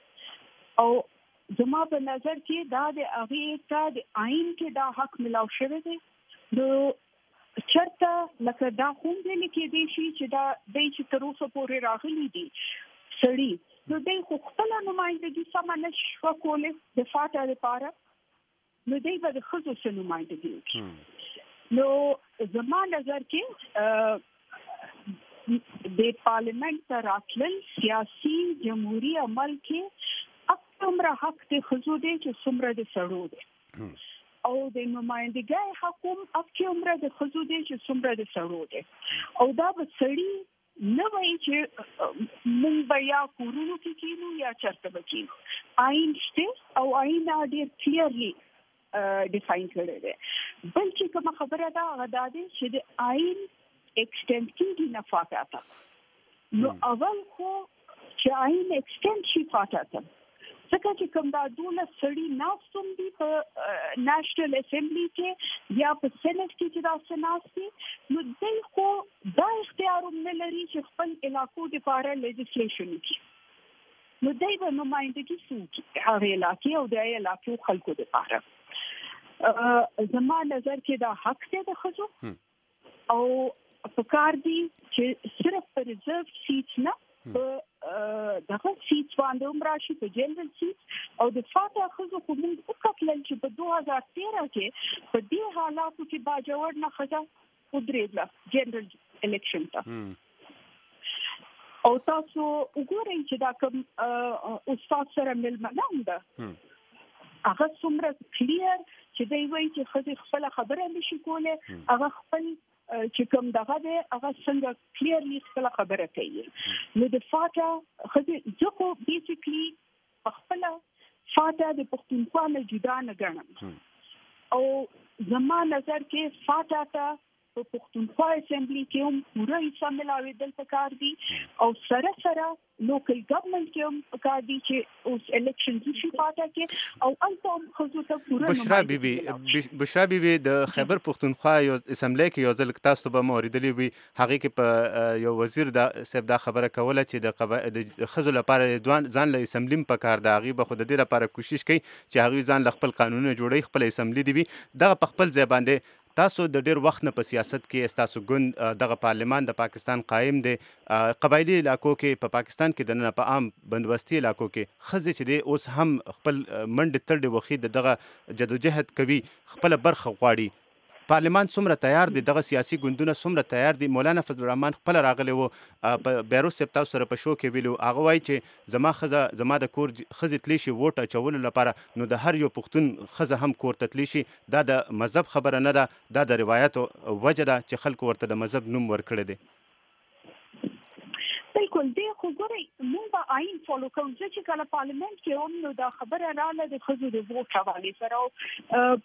او زما په نظر کې دا د هغه ته د آئین کې دا حق ملاو شوی دی نو چرته لکه دا هم دې کې دی چې دا د چې تر اوسه پورې راغلي دي سړي نو د خپل نمائندګي سم نشو کولای د فاټا لپاره نو دی به د خزو سره نمائندګي وکړي نو زما نظر کې د پارلیمنت ته راتلل سیاسي جمهوریت عمل کې اب څومره حق د خزو دی چې څومره د سړو دی او د نمائندګۍ حق هم اب څومره د خزو دی چې څومره د سړو دی او دا به سړي نه وایي چې مونږ به یا کورونو کې کینو یا چرته به کینو آئین شته او آئین ډېر کلیرلی ډیفاین کړی دی بل چې کومه خبره ده هغه دا دی چې د آئین ایکسټینډ کېږي نه فاټا ته نو اول خو چې آئین ایکسټینډ شي فاټا ته ځکه چې کوم دا دولس سړي ناست هم دي په نیشنل اسمبلی کې یا په سینټ کې چې دا ناست دي نو دوی خو دا اختیار هم نه لري چې خپل علاقو دپاره لیجسلیشن وکړي نو دوی به نمایندګي څوکي هغې علاقې او د هغې علاقو خلکو دپاره زما نظر کې دا حق دی د ښځو او پکار دي چې صرف په ریزرو سیټ نه په دغه سیټ باندې هم راشي په جنرال سیټ او د فاټا ښځو خو موږ وکتل چې په دوه هزار تیره کې په دې حالاتو کې باجوړ نه ښځه ودرېدله جنرال الیکشن ته او تاسو وګورئ چې دا کوم استاد سره ملمنام ده هغه څومره کلیر چې دی وایي چې ښځې خپله خبره نشي کولی هغه خپل چې کوم دغه دی هغه څنګه کلیرلی خپله خبره کوي نو د فاټا ښځې زه خو بیسیکلي په خپله فاټا د پښتونخوا نه جدا نه ګڼم او زما نظر کې فاټا ته په پښتونخوا اسمبلی کې هم پوره حصه ملاوېدل پکار دي او سره سره لوکل ګورنمنت کې هم پکار دي چې اوس الیکشن شي فاټا کې او هلته هم ښځو ته پوره
بشرا بیبي بشرا بیبي د خیبر پښتونخوا یو اسمبلی کې یو ځل تاسو به مو اورېدلي وي هغې کې په یو وزیر دا صاحب دا خبره کوله چې د ښځو لپاره ځان له اسمبلي هم پکار ده هغوی به خو د دې لپاره کوشش کوي چې هغوی ځان له خپل قانونونه جوړوي خپل اسمبلي دې وي دغه په خپل ځای باندې تاسو د ډیر وخت نه په سیاست کې ستاسو ګوند دغه پارلمان د پاکستان قایم دی قبایلی علاقو کې په پاکستان کې د نن په عام بندوبستي علاقو کې ښځې چې دی اوس هم خپل منډې ترډې وخي د دغه جدوجهد کوي خپله برخه غواړي پارلمان څومره تیار دی، دغه سیاسي ګوندونه څومره تیار دي. مولانا فضل الرحمن خپل راغلی و په بیروس صاحب تاسو سره په شو کې ویلو، هغه وایي چې زما ښځه زما د کور ښځې تللی شي ووټ اچولو لپاره، نو د هر یو پښتون ښځه هم کور ته تللی شي. دا د مذهب خبره نه ده، دا د روایتو وجه ده چې خلکو ورته د مذهب نوم ورکړی دی.
بالکل دی خو ګورئ موږ به آئین فالو کوو. زه چې کله پارلمنټ کې وم نو دا خبره راغله د ښځو د ووټ حوالې سره، او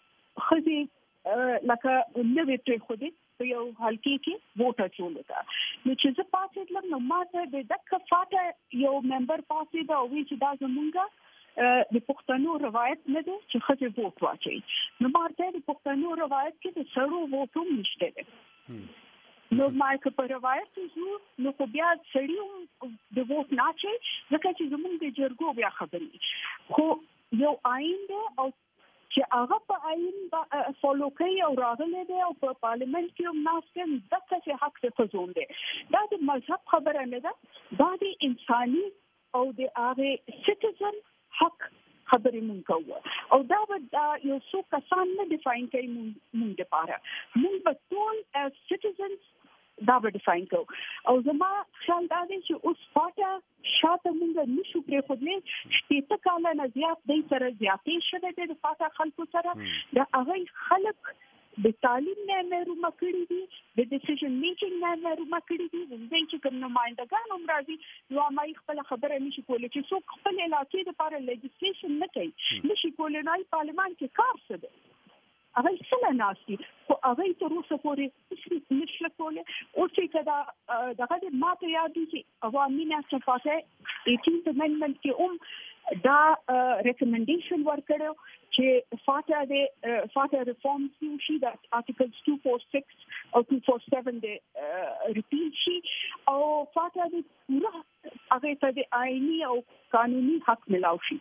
ښځې لکه نوې پرېښودې په یو حلقې کې ووټ اچولو ته. نو چې زه پاڅېدلم نو ما ته د دغه فاټه یو ممبر پاڅېده او وایي چې دا زمونږ د پښتنو روایت نه دی چې ښځې ووټ واچوي. نو ما ورته د پښتنو روایت کې د سړو ووټ هم نشته دی. نو ما که په روایت ځو نو خو بیا سړي هم د ووټ نه اچوي، ځکه چې زمونږ د جرګو بیا خبرې خو یو آئین دی او چې هغه په آئین فالو کوي او راغلی دی او په پارلمنټ کې هم ناست دی، دغه چې حق د ښځو دی. دا د مذهب خبره نه ده، دا د انساني او د هغې سټیزن حق خبرې مونږ کوو. او دا به یو څو کسان نه ډیفاین کوي مونږ دپاره، مونږ به ټول ایز سټیزنز دا به ډیفاین کوو. او زما خیال دا دی چې اوس فاټه شاته مونږ نشو پرېښودلی، شپېته کاله نه زیات دی سره زیاتې شوی دی د فاټه خلکو سره. د هغوی خلک د تعلیم نه محرومه کړي دي، د ډیسیژن میکینګ نه محرومه کړي دي. دوی چې کوم نمایندګان هم راځي نو هغوی خپله خبره نشي کولی، چې څوک خپل علاقې دپاره لیجسلیشن نه کوي نشي کولی. نو پارلمان کې کار څه دی؟ هغوی څه ناست دي خو هغوی تر اوسه پورې نشي کولی. اوس چې که دا دغه د ما ته یاد دي چې عوامي نیشنل پارټۍ ایټینت امندمنټ کې هم دا ریکمنډیشن ورکړی چې فاټه د فاټه ریفارمز وشي، د آرټیکلز two forty-six او two forty-seven د ریپیل شي او فاټه د پوره هغې ته د آئیني او قانوني حق ملاو شي.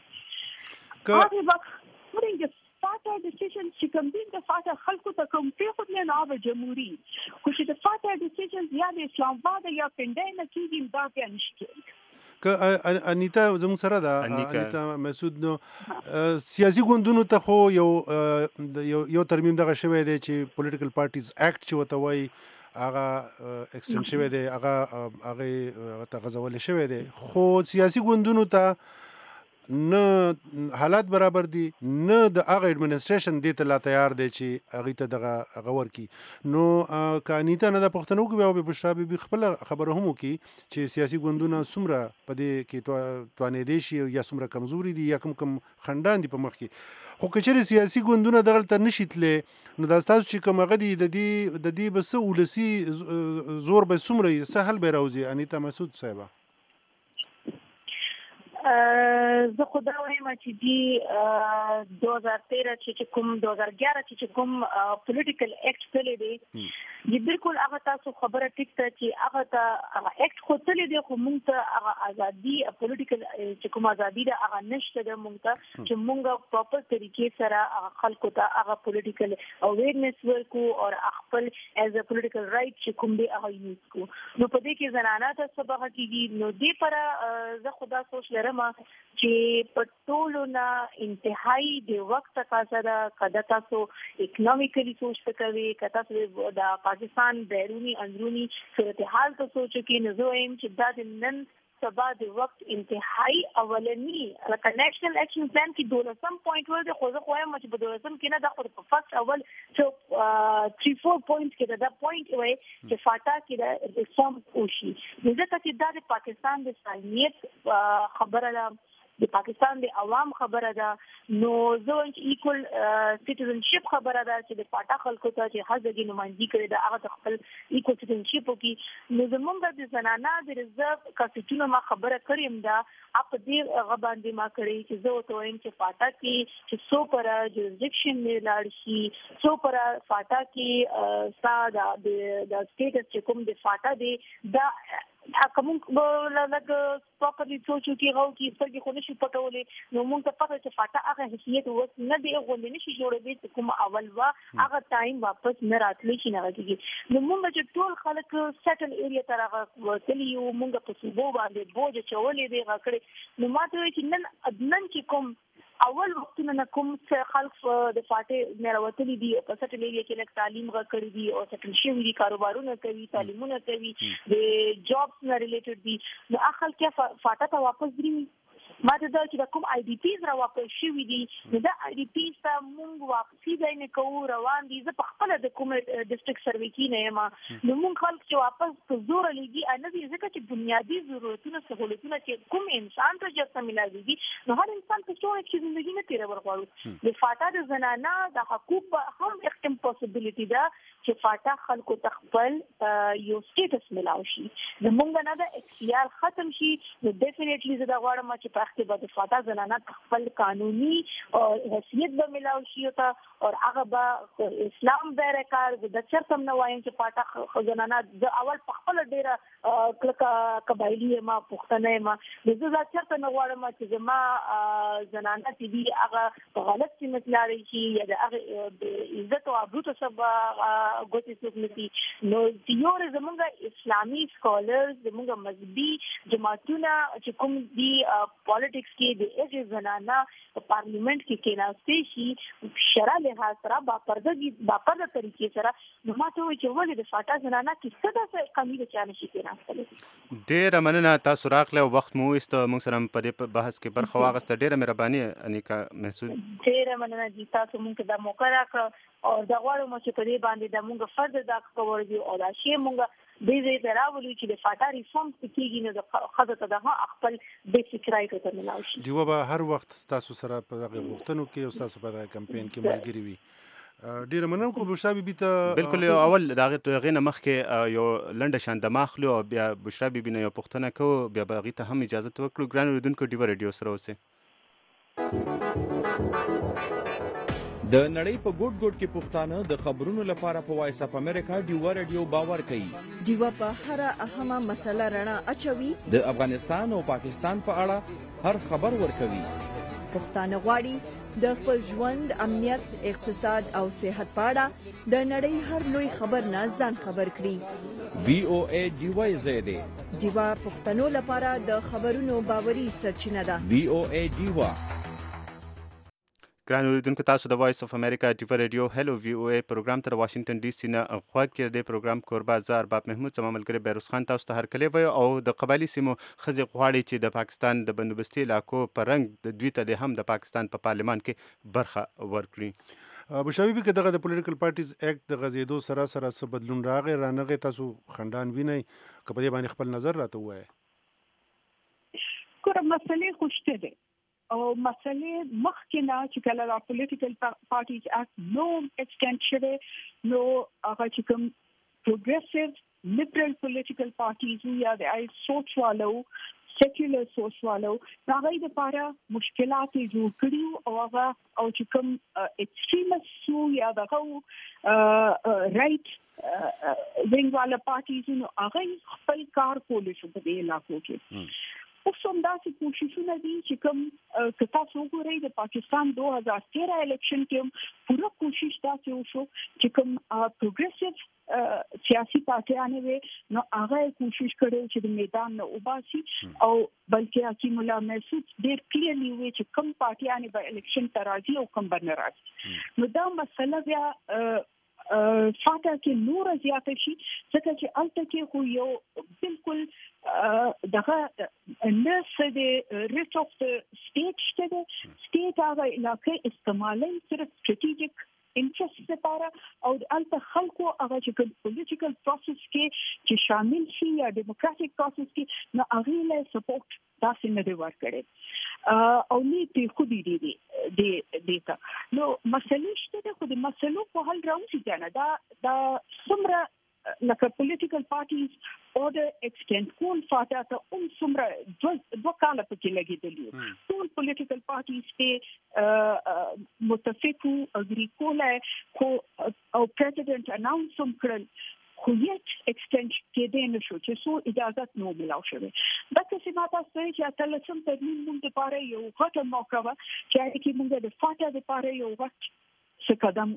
هغې وخت ورنګ فاټه ډیسیژن چې کوم دي د فاټه خلکو ته کوم پرېښودلی نو هغه جمهوري، خو چې د فاټه ډیسیژن یا د اسلام آباد یا پنډۍ نه کېږي دا بیا نشي کېږي.
که انیتا زموږ سره ده، انیتا مسعود، نو سیاسي ګوندونو ته خو یو یو ترمیم دغه شوی دی چې پولیټیکل پارټیز اکټ چې ورته وایي هغه ایکسټنډ شوی دی، هغه هغې ته غځولی شوی دی. خو سیاسي ګوندونو ته نه حالات برابر دي، نه د هغه ایډمنسټریشن دې ته لا تیار دی چې هغې ته دغه هغه ورکړي. نو که انیتا نه دا پوښتنه وکړو بیا به بشرا بیبي خپله خبره هم وکړي چې سیاسي ګوندونه څومره په دې کې توانېدی شي یا څومره کمزوري دي یا کوم کوم خنډان دي په مخ کې. خو که چېرې سیاسي ګوندونه دغلته نشي تللی نو دا ستاسو چې کوم هغه دي د دې د دې به څه ولسي زور به څومره وي، څه حل به یې راوځي؟ انیتا مسعود صاحبه.
زه خو دا وایم چې دی دو هزار تیرہ چې کوم دو هزار گیارہ چې کوم پولیټیکل اکټ تللی دی، دی بالکل هغه تاسو خبره ټیک ده چې هغه ته هغه اکټ خو تللی دی خو مونږ ته هغه ازادي پولیټیکل چې کوم ازادي ده هغه نشته ده مونږ ته چې مونږ پراپر طریقې سره هغه خلکو ته هغه پولیټیکل اویرنس ورکو او خپل ایز ا پولیټیکل رائټ چې کوم دی هغه یوز کو. نو په دې کې زنانه ته سبق کېږي. نو دې پر زه خدا سوچ لرم چې په ټولو نه انتهایی د وخت تقاضا ده. که تاسو اکنامیکلی سوچ کوئ، که تاسو د پاکستان بیرونی اندرونی صورتحال ته سوچ کې، نو زه وایم چې دا د نن سبا د وخت انتهایی اولنی لکه نیشنل اکشن پلان کې دولسم پوینټ ور دی، خو زه خو وایم چې په دولسم کې نه دا خو په فرست اول چې تھری فور پوینټ کې دا پوینټ وای چې فاټا کې دا ریفارم وشي. ځکه چې دا د پاکستان د سالمیت خبره ده، د پاکستان د عوام خبره ده. نو زه وایم چې ایکول سټیزنشپ خبره ده چې د پاټا خلکو ته چې حضرتي نمائندګي کړې ده هغه ته خپل ایکول سټیزنشپ وکړي. نو زموږ د زنانه د ریزرو کانسټیټیوشن ما خبره کړې یم دا اپ دې هغه باندې ما کړې چې زه ورته وایم چې پاټا کې چې څو پر جوریسډکشن نه لاړ شي، څو پر فاټا کې ستا د سټیټس چې کوم د فاټا دی دا کوم لږ پراپرلی سوچو کې غو کې سترګې خو نشي پټولې. نو موږ ته پته چې فاټا هغه حیثیت اوس نه دی غونډې نشي جوړېدی چې کوم اول وا هغه ټایم واپس نه راتلی شي نه کېږي. نو موږ چې ټول خلک سیټل ایریا ته راغلي یو موږ په صوبو باندې بوج چولې دی غکړې. نو ما ته چې نن نن چې کوم اول وختونه نه کوم څه خلک د فاټې نه راوتلي دي په سټل ایریا کې لکه تعلیم غکړي دي او سټل شوي دي کاروبارونه کوي تعلیمونه کوي د جابس نه ریلیټډ دي نو اخل کې فاټه ته واپس دري ما ته دا چې د کوم آی ډي پیز را واپس شوي دي نو دا آی ډي پیز ته مونږ واپسي ځای نه کوو روان دي زه په خپله د کوم ډسټرکټ سروې کې نه یم نو مونږ خلک چې واپس په زوره لګي نه دي ځکه چې بنیادي ضرورتونه سهولتونه چې کوم انسان ته چېرته میلاږي نو هر انسان په سټوریج کې زندګي نه تېرول غواړو د فاټا د زنانه د حقوق هم اختم پاسبیلیټي ده چې فاټا خلکو ته خپل یو سټیټس میلاو شي زمونږ نه د اختیار ختم شي نو ډیفینیټلی زه دا غواړم چې په کې به د فاټا زنانه خپل قانوني حیثیت به ملاو شي او او هغه به اسلام دایره کار د چرته نه وایم چې فاټا زنانه د اول په خپل ډیره کلکه قبایلی ما پښتنه ما د زه چرته نه غواړم چې زما زنانه چې دي هغه په غلط کې مثلاري شي یا د هغه عزت او ابرو ته سبا ګوتې څوک نشي نو یو زمونږ اسلامي سکولرز زمونږ مذهبي جماعتونه چې کوم دي پالیټکس کې د ایجې زنانه په پارلیمنت کې کېناستې شي شرع لحاظ سره باپرده باپرده طریقې سره نو ما ته وایي چې ولې د فاټا زنانه کې څه داسې کمي ده چې هغه نشي کېناستلی.
ډېره مننه تاسو راغلی او وخت مو وایسته موږ سره په دې بحث کې برخه واخیسته ډېره مهرباني انیکا محسود.
ډېره مننه جي تاسو موږ ته دا موقع راکړه او دا غواړم چې په دې باندې د موږ فرد دا کول دي او دا شی موږ دې دې دراولي چې د فاټا ریفورم کېږي نو د خزه ته د خپل بیسیک رائټ ته ملاوي شي.
جواب هر وخت تاسو سره په دغه غوښتنو کې او تاسو په دغه کمپاین کې ملګری وي. ډیره مننه کوم بشرا بیبي ته
بالکل اول دغه غینه مخکې یو لنډه شان د ماخلو او بیا بشرا بیبي نه یو پوښتنه کوو بیا باغی ته هم اجازه ورکړو ګران اوریدونکو ډیو رادیو سره اوسئ.
د نړۍ په ګوټ ګوټ کې پښتانه د خبرونو لپاره په وایس اف امریکا ډیو رادیو باور کوي.
ډیو په هر اهمه مسله رڼا اچوي.
د افغانستان او پاکستان په اړه هر خبر ورکوي.
پښتانه غواړي د خپل ژوند امنیت اقتصاد او صحت په اړه د نړۍ هر لوی خبر نه ځان خبر کړي.
وی او ای ډیو زیاده
ډیو پښتنو لپاره د خبرونو باوري سرچینه ده.
وی او ای ډیو
ګران اوریدونکو تاسو د وایس اف امریکا ډیو رادیو هلو وی او ای پروګرام تر واشنگټن ډي سي نه خوا کې د پروګرام کوربه زار باب محمود سم ملګری بیروز خان تاسو ته هرکلی وي او د قبایلی سیمو خزي غواړي چې د پاکستان د بندوبستي علاقو په رنګ د دوی ته هم د پاکستان په پارلمان کې برخه ورکړي.
بشاوی به دغه د پولیټیکل پارټیز اکټ د غزیدو سره سره څه بدلون راغی رانغه تاسو خندان وینئ کپه دې باندې خپل نظر راته وایي.
کوم مسلې خوشته ده او مسلې مخکې نه چې کله د پولیټیکل پارټیز اکټ نو ایکسټند شوه نو هغه چې کوم پروګریسیو لیبرل پولیټیکل پارټیز یا د آی سوچ والو سیکولر سوچ والو هغه د لپاره مشکلات جوړ کړي او هغه او چې کوم ایکستریمیسټ یا دغه رائټ وینګ والا پارټیز نو هغه خپل کار کولی شو په دې علاقو کې. اوس هم داسې کوششونه دي چې کوم که تاسو وګورئ د پاکستان دو هزار تیرہ الیکشن کې هم پوره کوشش داسې وشو چې کوم پروګریسیو سیاسي پارټیانې وي نو هغه کوشش کړی چې د میدان نه وباسي او بلکې حکیم الله محسود ډېر کلیرلی وی چې کوم پارټیانې به الیکشن ته راځي او کوم به نه راځي. نو دا مسله بیا فاټا کې نور زیاته شي ځکه چې الته کې خو یو بالکل دغه نرس د ریټ اف د سټیټ شته د سټیټ هغه علاقې استعمالي صرف سټریټیجیک انټرست لپاره او الته خلکو هغه چې پولیټیکل پروسس کې چې شامل شي یا ډیموکراټیک پروسس کې نو هغه له سپورټ تاسو نه دی ورکړي او نه تی خو دي دي دي دیتا نو مسلې شته خو د مسلو په حل راوځي کنه دا دا څومره لکه پولیټیکل پارټیز او د ایکسټند کول فاټا ته هم څومره دوه کاله پکې لګېدلی ټول پولیټیکل پارټیز په متفقو اګری کوله خو او پریزیډنټ اناونس هم کړل خو یې ایکسټند کېدې نه شو چې سو اجازه نو ملاو شوه. دا څه ما تاسو ته چې اتلسم ترمیم موږ لپاره یو غټه موقع وه چې هغه کې موږ د فاټا لپاره یو غټ څه قدم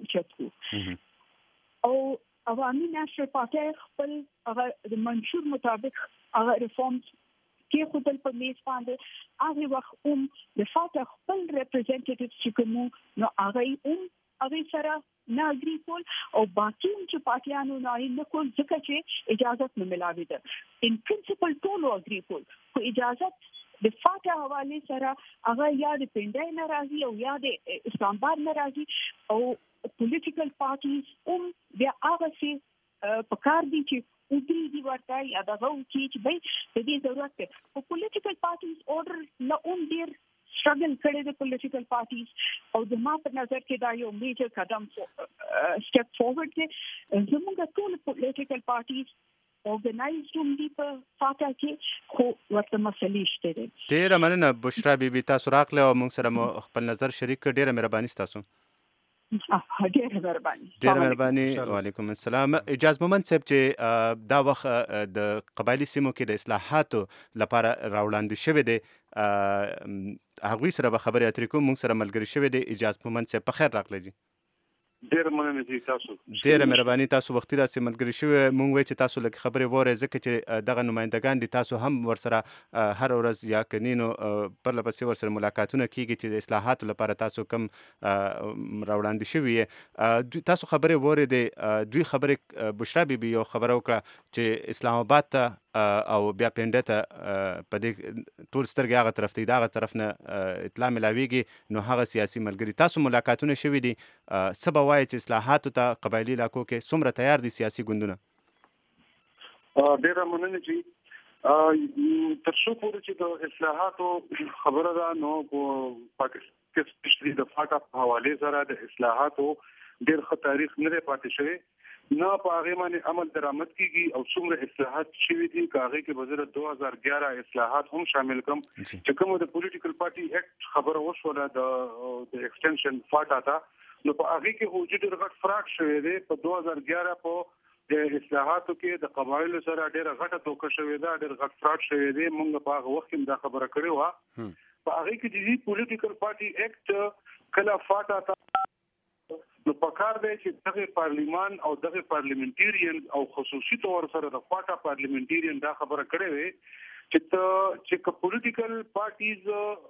اوچت او عوامي نېشنل پارټي خپل هغه د منشور مطابق هغه ریفورمز کې خپل په میز باندې هغه وخت هم د فاټا خپل ریپرزنټیټیوز چې کوم نو هغه هم هغه سره نه اګری کول او باقي چې پارټیانو نه نه کول ځکه چې اجازه نه ملاوي ده ان پرنسپل ټول اګری کول خو اجازه د فاټا حواله سره هغه یا د پندای ناراضي او یا د اسلام آباد ناراضي او پولیټیکل پارټیز هم بیا هغه چې په کار دي چې ودري دي ورته یا دغه چې به د دې ضرورت ده او پولیټیکل پارټیز اورډر له اون ډیر struggle کړي د پولیټیکل پارټیز او د ما په نظر کې دا یو میجر قدم سټپ فورورډ دی زموږ ټول پولیټیکل پارټیز organized روم دی په فاټا کې خو ورته مسلې شته دي.
ډیره مننه بشرا بیبي تاسو راغله او موږ سره مو خپل نظر شریک کړ. ډیره مهرباني تاسو.
ډیره مهرباني.
ډیره مهرباني. وعلیکم السلام. اجازه مومند صاحب چې دا وخت د قبایلی سیمو کې د اصلاحاتو لپاره راوړاندې شوی دی هغوی سره به خبرې اترې کوم. موږ سره ملګري شوی دی اجازه مومند صاحب. په خیر راغلی جی.
ډیر مننه دي تاسو.
ډیره مهرباني. تاسو وختي راسي ملګري شوی. مونږ وایي چې تاسو لکه خبرې وره ځکه چې دغه نمائندگان دي تاسو هم ورسره هر ورځ یا کنینو پر لپسې ورسره ملاقاتونه کیږي چې د اصلاحاتو لپاره تاسو کم راوړاندې شوی تاسو خبرې وره دي. دوی خبرې بشرا بیبي یو خبره وکړه چې اسلام آباد ته او بیا پنډه ته په دې ټول سترګې هغه طرف ته دغه طرف نه اطلاع ملاویږي نو هغه سیاسي ملګري تاسو ملاقاتونه شوي دي څه به وایي چې اصلاحاتو ته قبایلي علاقو کې څومره تیار دي سیاسي ګوندونه؟
ډیره مننه چې تر څو پورې چې د اصلاحاتو خبره ده نو په پاکستان کې سپیشلی د فاټا په حواله سره د اصلاحاتو ډیر ښه تاریخ نه دی پاتې شوی نه په هغه باندې عمل درآمد کیږي او څومره اصلاحات شوي دي هغه کې وزارت دو هزار گیارہ اصلاحات هم شامل کوم چې کوم د پولیټیکل پارټي ایکټ خبره وشوله د د ایکسټنشن فاټا تا نو په هغه کې وجود غټ فراډ شوی دی په دو هزار گیارہ په د اصلاحاتو کې د قبایلو سره ډېر غټه توګه شوی دا ډېر غټ فراډ شوی دی. موږ په هغه وخت کې دا خبره کړې و په هغه کې د پولیټیکل پارټي ایکټ کله فاټا تا نو پکار دی چې دغه پارلیمان او دغه پارلیمنټیرین او خصوصي تور سره د فاټا پارلیمنټیرین دا خبره کړې وي چې ته چې پولیټیکل پارټیز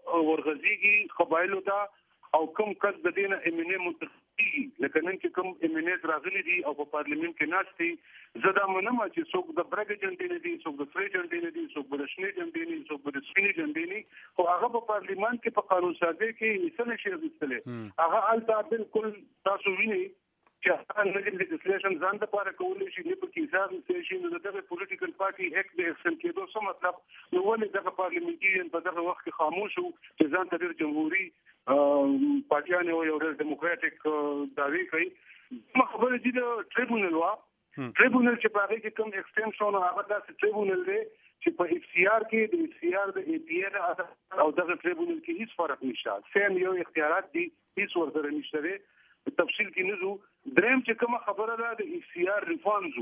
ورغزيږي قبایلو ته او کوم کس د دینه امینه منتخبي لکه نن چې کوم امینه راغلي دي او په پارلیمنت کې ناشتي زدا منما چې څوک د برګ جنډې دي څوک د فری جنډې دي څوک د شنې جنډې دي څوک د سپینې جنډې او هغه په پارلیمنت کې په قانون سازي کې حصہ نشي غوښتل هغه الته بالکل تاسو وینئ چې هغه نګل لیجسلیشن ځان د پاره کولای شي نه په کې ځان شي نو دغه پولیټیکل پارټي ایکټ د اکسل کېدو څه مطلب نو ولې دغه پارلیمنټیرین په دغه وخت کې خاموش وو چې ځان ته جمهوریت پارټیان یو یو ډیموکراټیک داوی کوي. ما خبره دي د ټریبونل وا ټریبونل چې په هغه کې کوم ایکسټنشن هغه د ټریبونل دی چې په اف سی آر کې د اف سی آر د ای پی ای او دغه ټریبونل کې هیڅ فرق نشته. سیم یو اختیارات دي هیڅ ورته نشته. تفصیل کې نه زو دریم چې کوم خبره ده د اف سی آر ریفارمز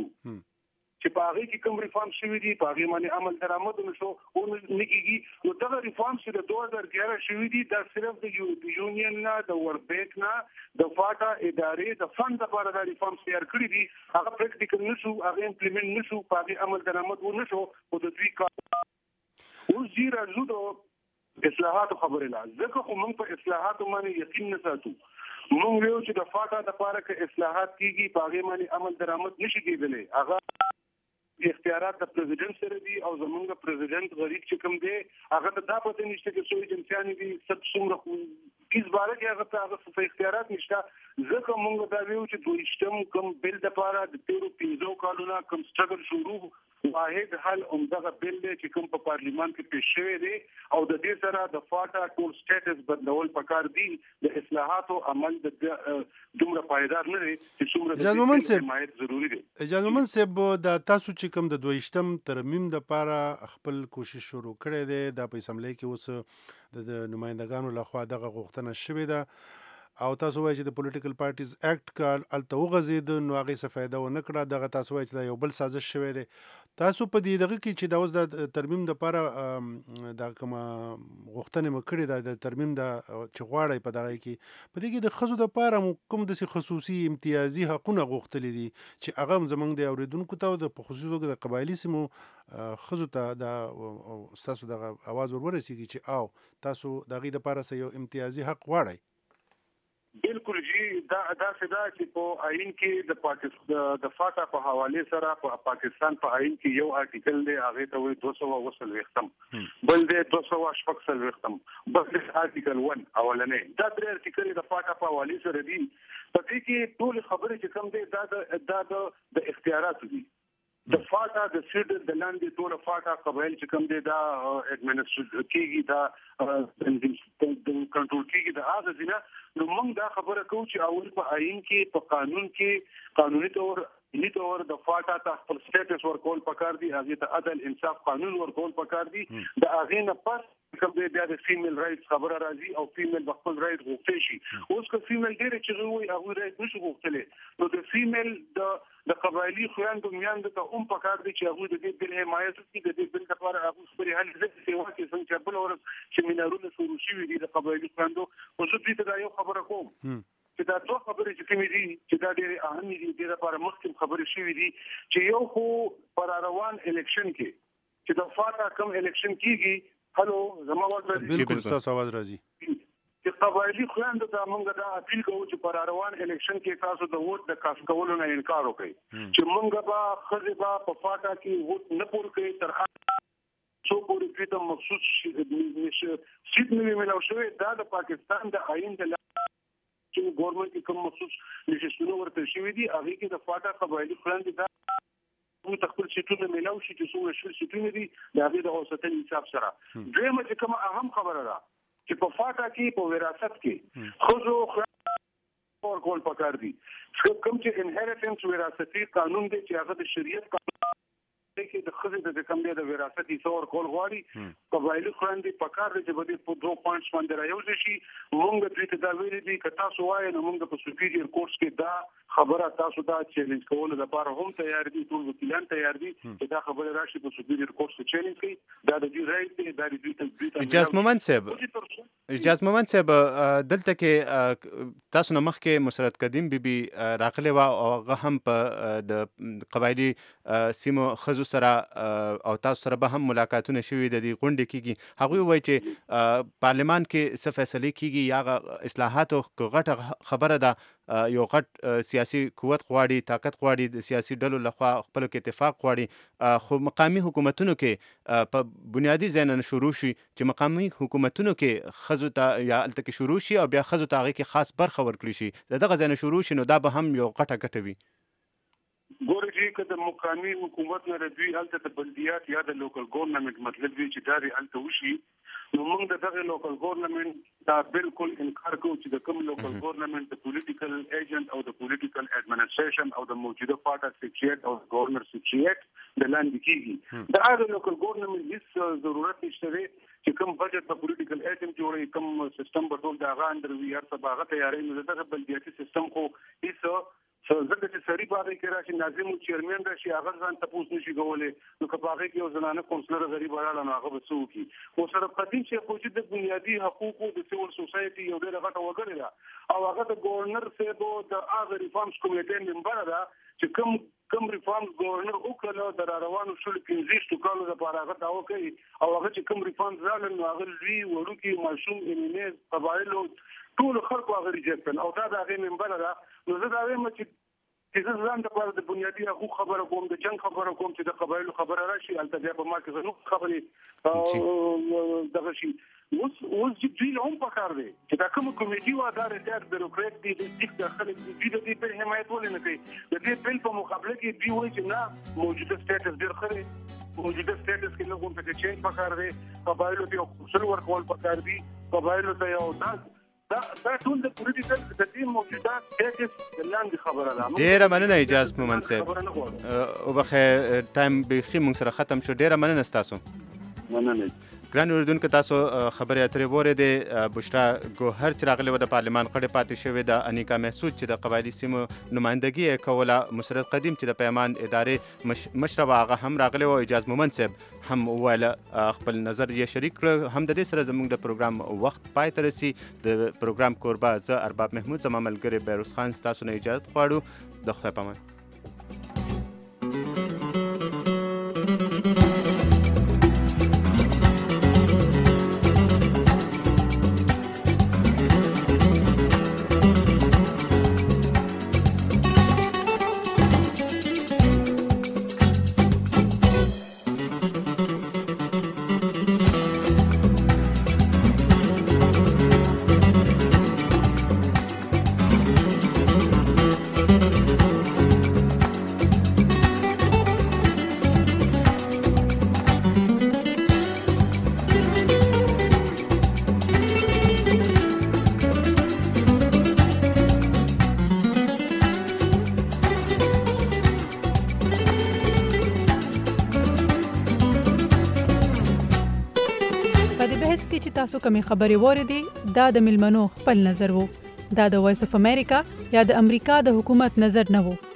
چې په هغه کې کوم ریفارم شوی دي په هغه باندې عمل درآمد نشو او نه کیږي نو دغه ریفارم چې د دو هزار گیارہ شوی دي دا صرف د یونین نه د ورلد بانک نه د فاټا ادارې د فند لپاره د ریفارم تیار کړی دي هغه پریکټیکل نشو هغه امپلیمنٹ نشو په هغه عمل درآمد و نشو او د دوی کار او زیرا زو د اصلاحات خبره لا ځکه خو موږ په اصلاحات باندې یقین نه ساتو. موږ یو چې د فاټا د لپاره کې اصلاحات کیږي په هغه باندې عمل درآمد نشي کېدلی هغه اختیارات د پریزیدنت سره دي او زمونږ پریزیدنت غریب چې کوم دی هغه ته دا پته نشته چې څو ایجنسیانې دي سب څومره کیس باره کې هغه ته هغه څه اختیارات نشته ځکه موږ دا ویو چې دویشتم کوم بل د لپاره د تیرو پنځو کالونو کوم سټرګل شروع واحد حل همدغه بل دی چې کوم په پارلیمان کې پیش شوی دی او د دې سره د فاټا ټول سټیټس بدلول پکار دي د اصلاحاتو عمل د دومره پایدار نه دی چې څومره د حمایت ضروری دی.
اجازه من صاحب دا تاسو چې کوم د دویشتم ترمیم د لپاره خپل کوشش شروع کړی دی دا په اسمبلی کې اوس د نمائندګانو لخوا دغه غوښتنه شوې ده او تاسو وایي چې د پولیټیکل پارټیز اکټ کال الته وغځېد نو هغې څه فایده ونه کړه. دغه تاسو وایي چې دا یو بل سازش شوی دی. تاسو په دې دغه کې چې دا اوس د ترمیم دپاره دا کومه غوښتنې مو کړې ده د ترمیم د چې غواړئ په دغه کې په دې کې د ښځو دپاره مو کوم داسې خصوصي امتیازي حقونه غوښتلي دي چې هغه هم زموږ د اورېدونکو ته د په خصوصي توګه د قبایلي سیمو ښځو ته دا ستاسو دغه اواز ور ورسېږي چې او تاسو د هغې دپاره څه یو امتیازي حق غواړئ؟
بالکل جی دا داسې ده چې په آئین کې د پاکستان د فاټا په حواله سره په پاکستان په آئین کې یو آرټیکل دی هغه ته وایي دوه سوه اووه څلوېښتم، بل دی دوه سوه شپږ څلوېښتم، بل دی آرټیکل ون اولنی. دا درې آرټیکل د فاټا په حواله سره دي. په دې کې ټول خبرې چې کوم دی دا د دا د اختیاراتو دي. د فاټا د سیډ د لاندې ټول فاټا قبایل چې کوم دی دا اډمنسټریټ کېږي دا کنټرول کېږي د هغه ځینه. نو موږ دا خبره کوو چې اول په آئین کې په قانون کې قانوني طور ملي طور د فاټا ته خپل سټیټس ورکول پکار دي، هغې ته عدل انصاف قانون ورکول پکار دي. د هغې نه پس کوم دی بیا د فیمیل رایټس خبره راځي او فیمیل به خپل رایټ غوښتی شي. اوس که فیمیل ډېرې چغې وایي هغوی رایټ نشي غوښتلی نو د فیمیل د د قبایلي خویندو میندو ته هم پکار دي چې هغوی د دې بل حمایت وکړي، د دې بل لپاره هغوی خپلې هلې ځلې سیوا کړي. څنګه چې بله ورځ سیمینارونه شروع شوي دي د قبایلي خویندو. خو زه دوی ته دا یو خبره کوم چې دا دوه خبرې چې کومې دي چې دا ډېرې اهمې دي، دې لپاره مخکې خبرې شوي دي چې یو خو پر روان الیکشن کې چې د فاټا کوم الیکشن کېږي. هلو زما آواز راځي؟
بالکل ستاسو آواز راځي.
چې قبایلي خویندو ته موږ دا اپیل کوو چې پر روان الیکشن کې تاسو د ووټ د کاسټ کولو نه انکار وکړئ چې موږ به ښځې به په فاټا کې ووټ نه پور کوي تر هغه څو پورې دوی ته مخصوص سیټ نه وي میلاو شوی. دا د پاکستان د آئین د چې ګورنمنټ کې کوم مخصوص نشستونه ورته شوي دي هغې کې د فاټا قبایلي خویندې دا موږ ته خپل سیټونه میلاو شي چې څومره شل سیټونه دي د هغې د اوسطن حساب سره. دویمه چې کومه اهم خبره ده چې په فاټا کې په وراثت کې ښځو ورکول پکار دي. کوم چې انهریټنس وراثتي قانون دی چې هغه د شریعت قانون کې د ښځې د کوم دی د وراثت حصه ورکول غواړي. قبایلي خویندې پکار دي چې په دې په دوه پوینټس باندې رایوځي شي. موږ دوی ته دا ویلي دي که تاسو وایئ نو موږ په سپیریئر کورټس کې دا خبره تاسو دا چیلنج کولو لپاره هم تیار دي، ټول وکیلان تیار دي چې دا خبره راشي په سپیریئر کورټس کې چیلنج کوي. دا د دوی رایټ دی، دا د دوی ته
اجازه مومند صاحب اجازه مومند صاحب دلته کې تاسو نه مخکې مسرت قدیم بیبي راغلی وه او هغه هم په د قبایلي سیمو ښځو سره او تاسو سره به هم ملاقاتونه شوي د دې غونډې کېږي. هغوی وایي چې پارلمان کې څه فیصلې کېږي یا هغه اصلاحاتو غټه خبره ده، یو غټ سیاسي قوت غواړي، طاقت غواړي، د سیاسي ډلو لخوا خپلو کې اتفاق غواړي. خو مقامي حکومتونو کې په بنیادي ځای نه شروع شي چې مقامي حکومتونو کې ښځو ته یا هلته کې شروع شي او بیا ښځو ته هغې کې خاص برخه ورکړي شي. د دغه ځای نه شروع شي نو دا به هم یو غټه ګټه وي.
ګوره چې که د مقامي حکومت نه دوی هلته د بلدیات یا د لوکل ګورنمنټ مطلب وي چې دا دې هلته وشي نو موږ د دغه لوکل ګورنمنټ دا بالکل انکار کوو چې د کوم لوکل ګورنمنټ د پولیټیکل ایجنټ او د پولیټیکل اډمنسټریشن او د موجوده فاټا سیکریټ او گورنر سیکریټ د لاندې کېږي. د هغه لوکل ګورنمنټ هیڅ ضرورت نشته دی چې کوم بجټ په پولیټیکل ایجنټ جوړوي، کوم سیستم به ټول د هغه اندر وي، هر څه به هغه تیاروي. نو د دغه بلدیاتي سیستم خو هیڅ ځکه چې سړي په هغې کې راشي ناظم او چیرمین راشي هغه ځان تپوس نشي کولی نو که په هغې کې یو زنانه کونسلره غریب راغله نو هغه به څه وکړي. خو سره قدیم شیخ وجود د بنیادي حقوقو د سیول سوسایټي یو ډېره غټه وګړې ده او هغه د ګورنر صاحب د هغه ریفارمز کمیټې ممبره ده چې کوم کوم ریفارمز ګورنر وکړله د را روانو شلو پنځویشتو کالو لپاره هغه دعوه کوي او هغه چې کوم ریفارمز راغلل نو هغه لوی وړوکي ماشوم امینیز قبایلو ټولو خلکو هغه ریجکټ کړل او دا د هغې ممبره ده. نو زه دا وایم چې چې زه ځان دپاره د بنیادي حقوق خبره کوم، د جنګ خبره کوم چې د قبایلو خبره راشي هلته بیا په ما کې زه نور خبرې دغه شي. اوس اوس دوی له هم پکار دی چې دا کومه کمیټي وه دا ریټایر بیروکریټ دي د ټیک دا خلک دي دوی د دې بل حمایت ولې نه کوي؟ د دې بل په مقابله کې دوی وایي چې نه موجوده سټیټس ډېر ښه دی، موجوده سټیټس کې لږ ورته چینج پکار دی، قبایلو ته یو خصوصي ورکول پکار دي، قبایلو ته یو دا دا دا ټول د پولیټیکل د دې موجودات سټیټس د لاندې خبره ده.
ډېره مننه اجازه مومند صاحب، وبخښئ ټایم بیخي موږ سره ختم شو. ډېره مننه ستاسو.
مننه.
ګران اوریدونکو تاسو خبرې اترې واورېدې. بشرا ګوهر چې راغلې وه د پارلمان غړې پاتې شوې ده. انیکا محسود چې د قبایلي سیمو نمایندګي یې کوله. مسرت قدیم چې د پیمان ادارې مشره وه هغه هم راغلی وه. اجاز مومند صاحب هم وویله خپل نظر یې شریک کړ. هم د دې سره زموږ د پروګرام وخت پای ته رسي. د پروګرام کوربه زه ارباب محمود زما ملګری بیروز خان ستاسو نه اجازت غواړو. د خدای پامان.
تاسو کومې خبرې واورېدې دا د ملمنو خپل نظر وو. دا د وایس اف امریکا یا د امریکا د حکومت نظر نه وو.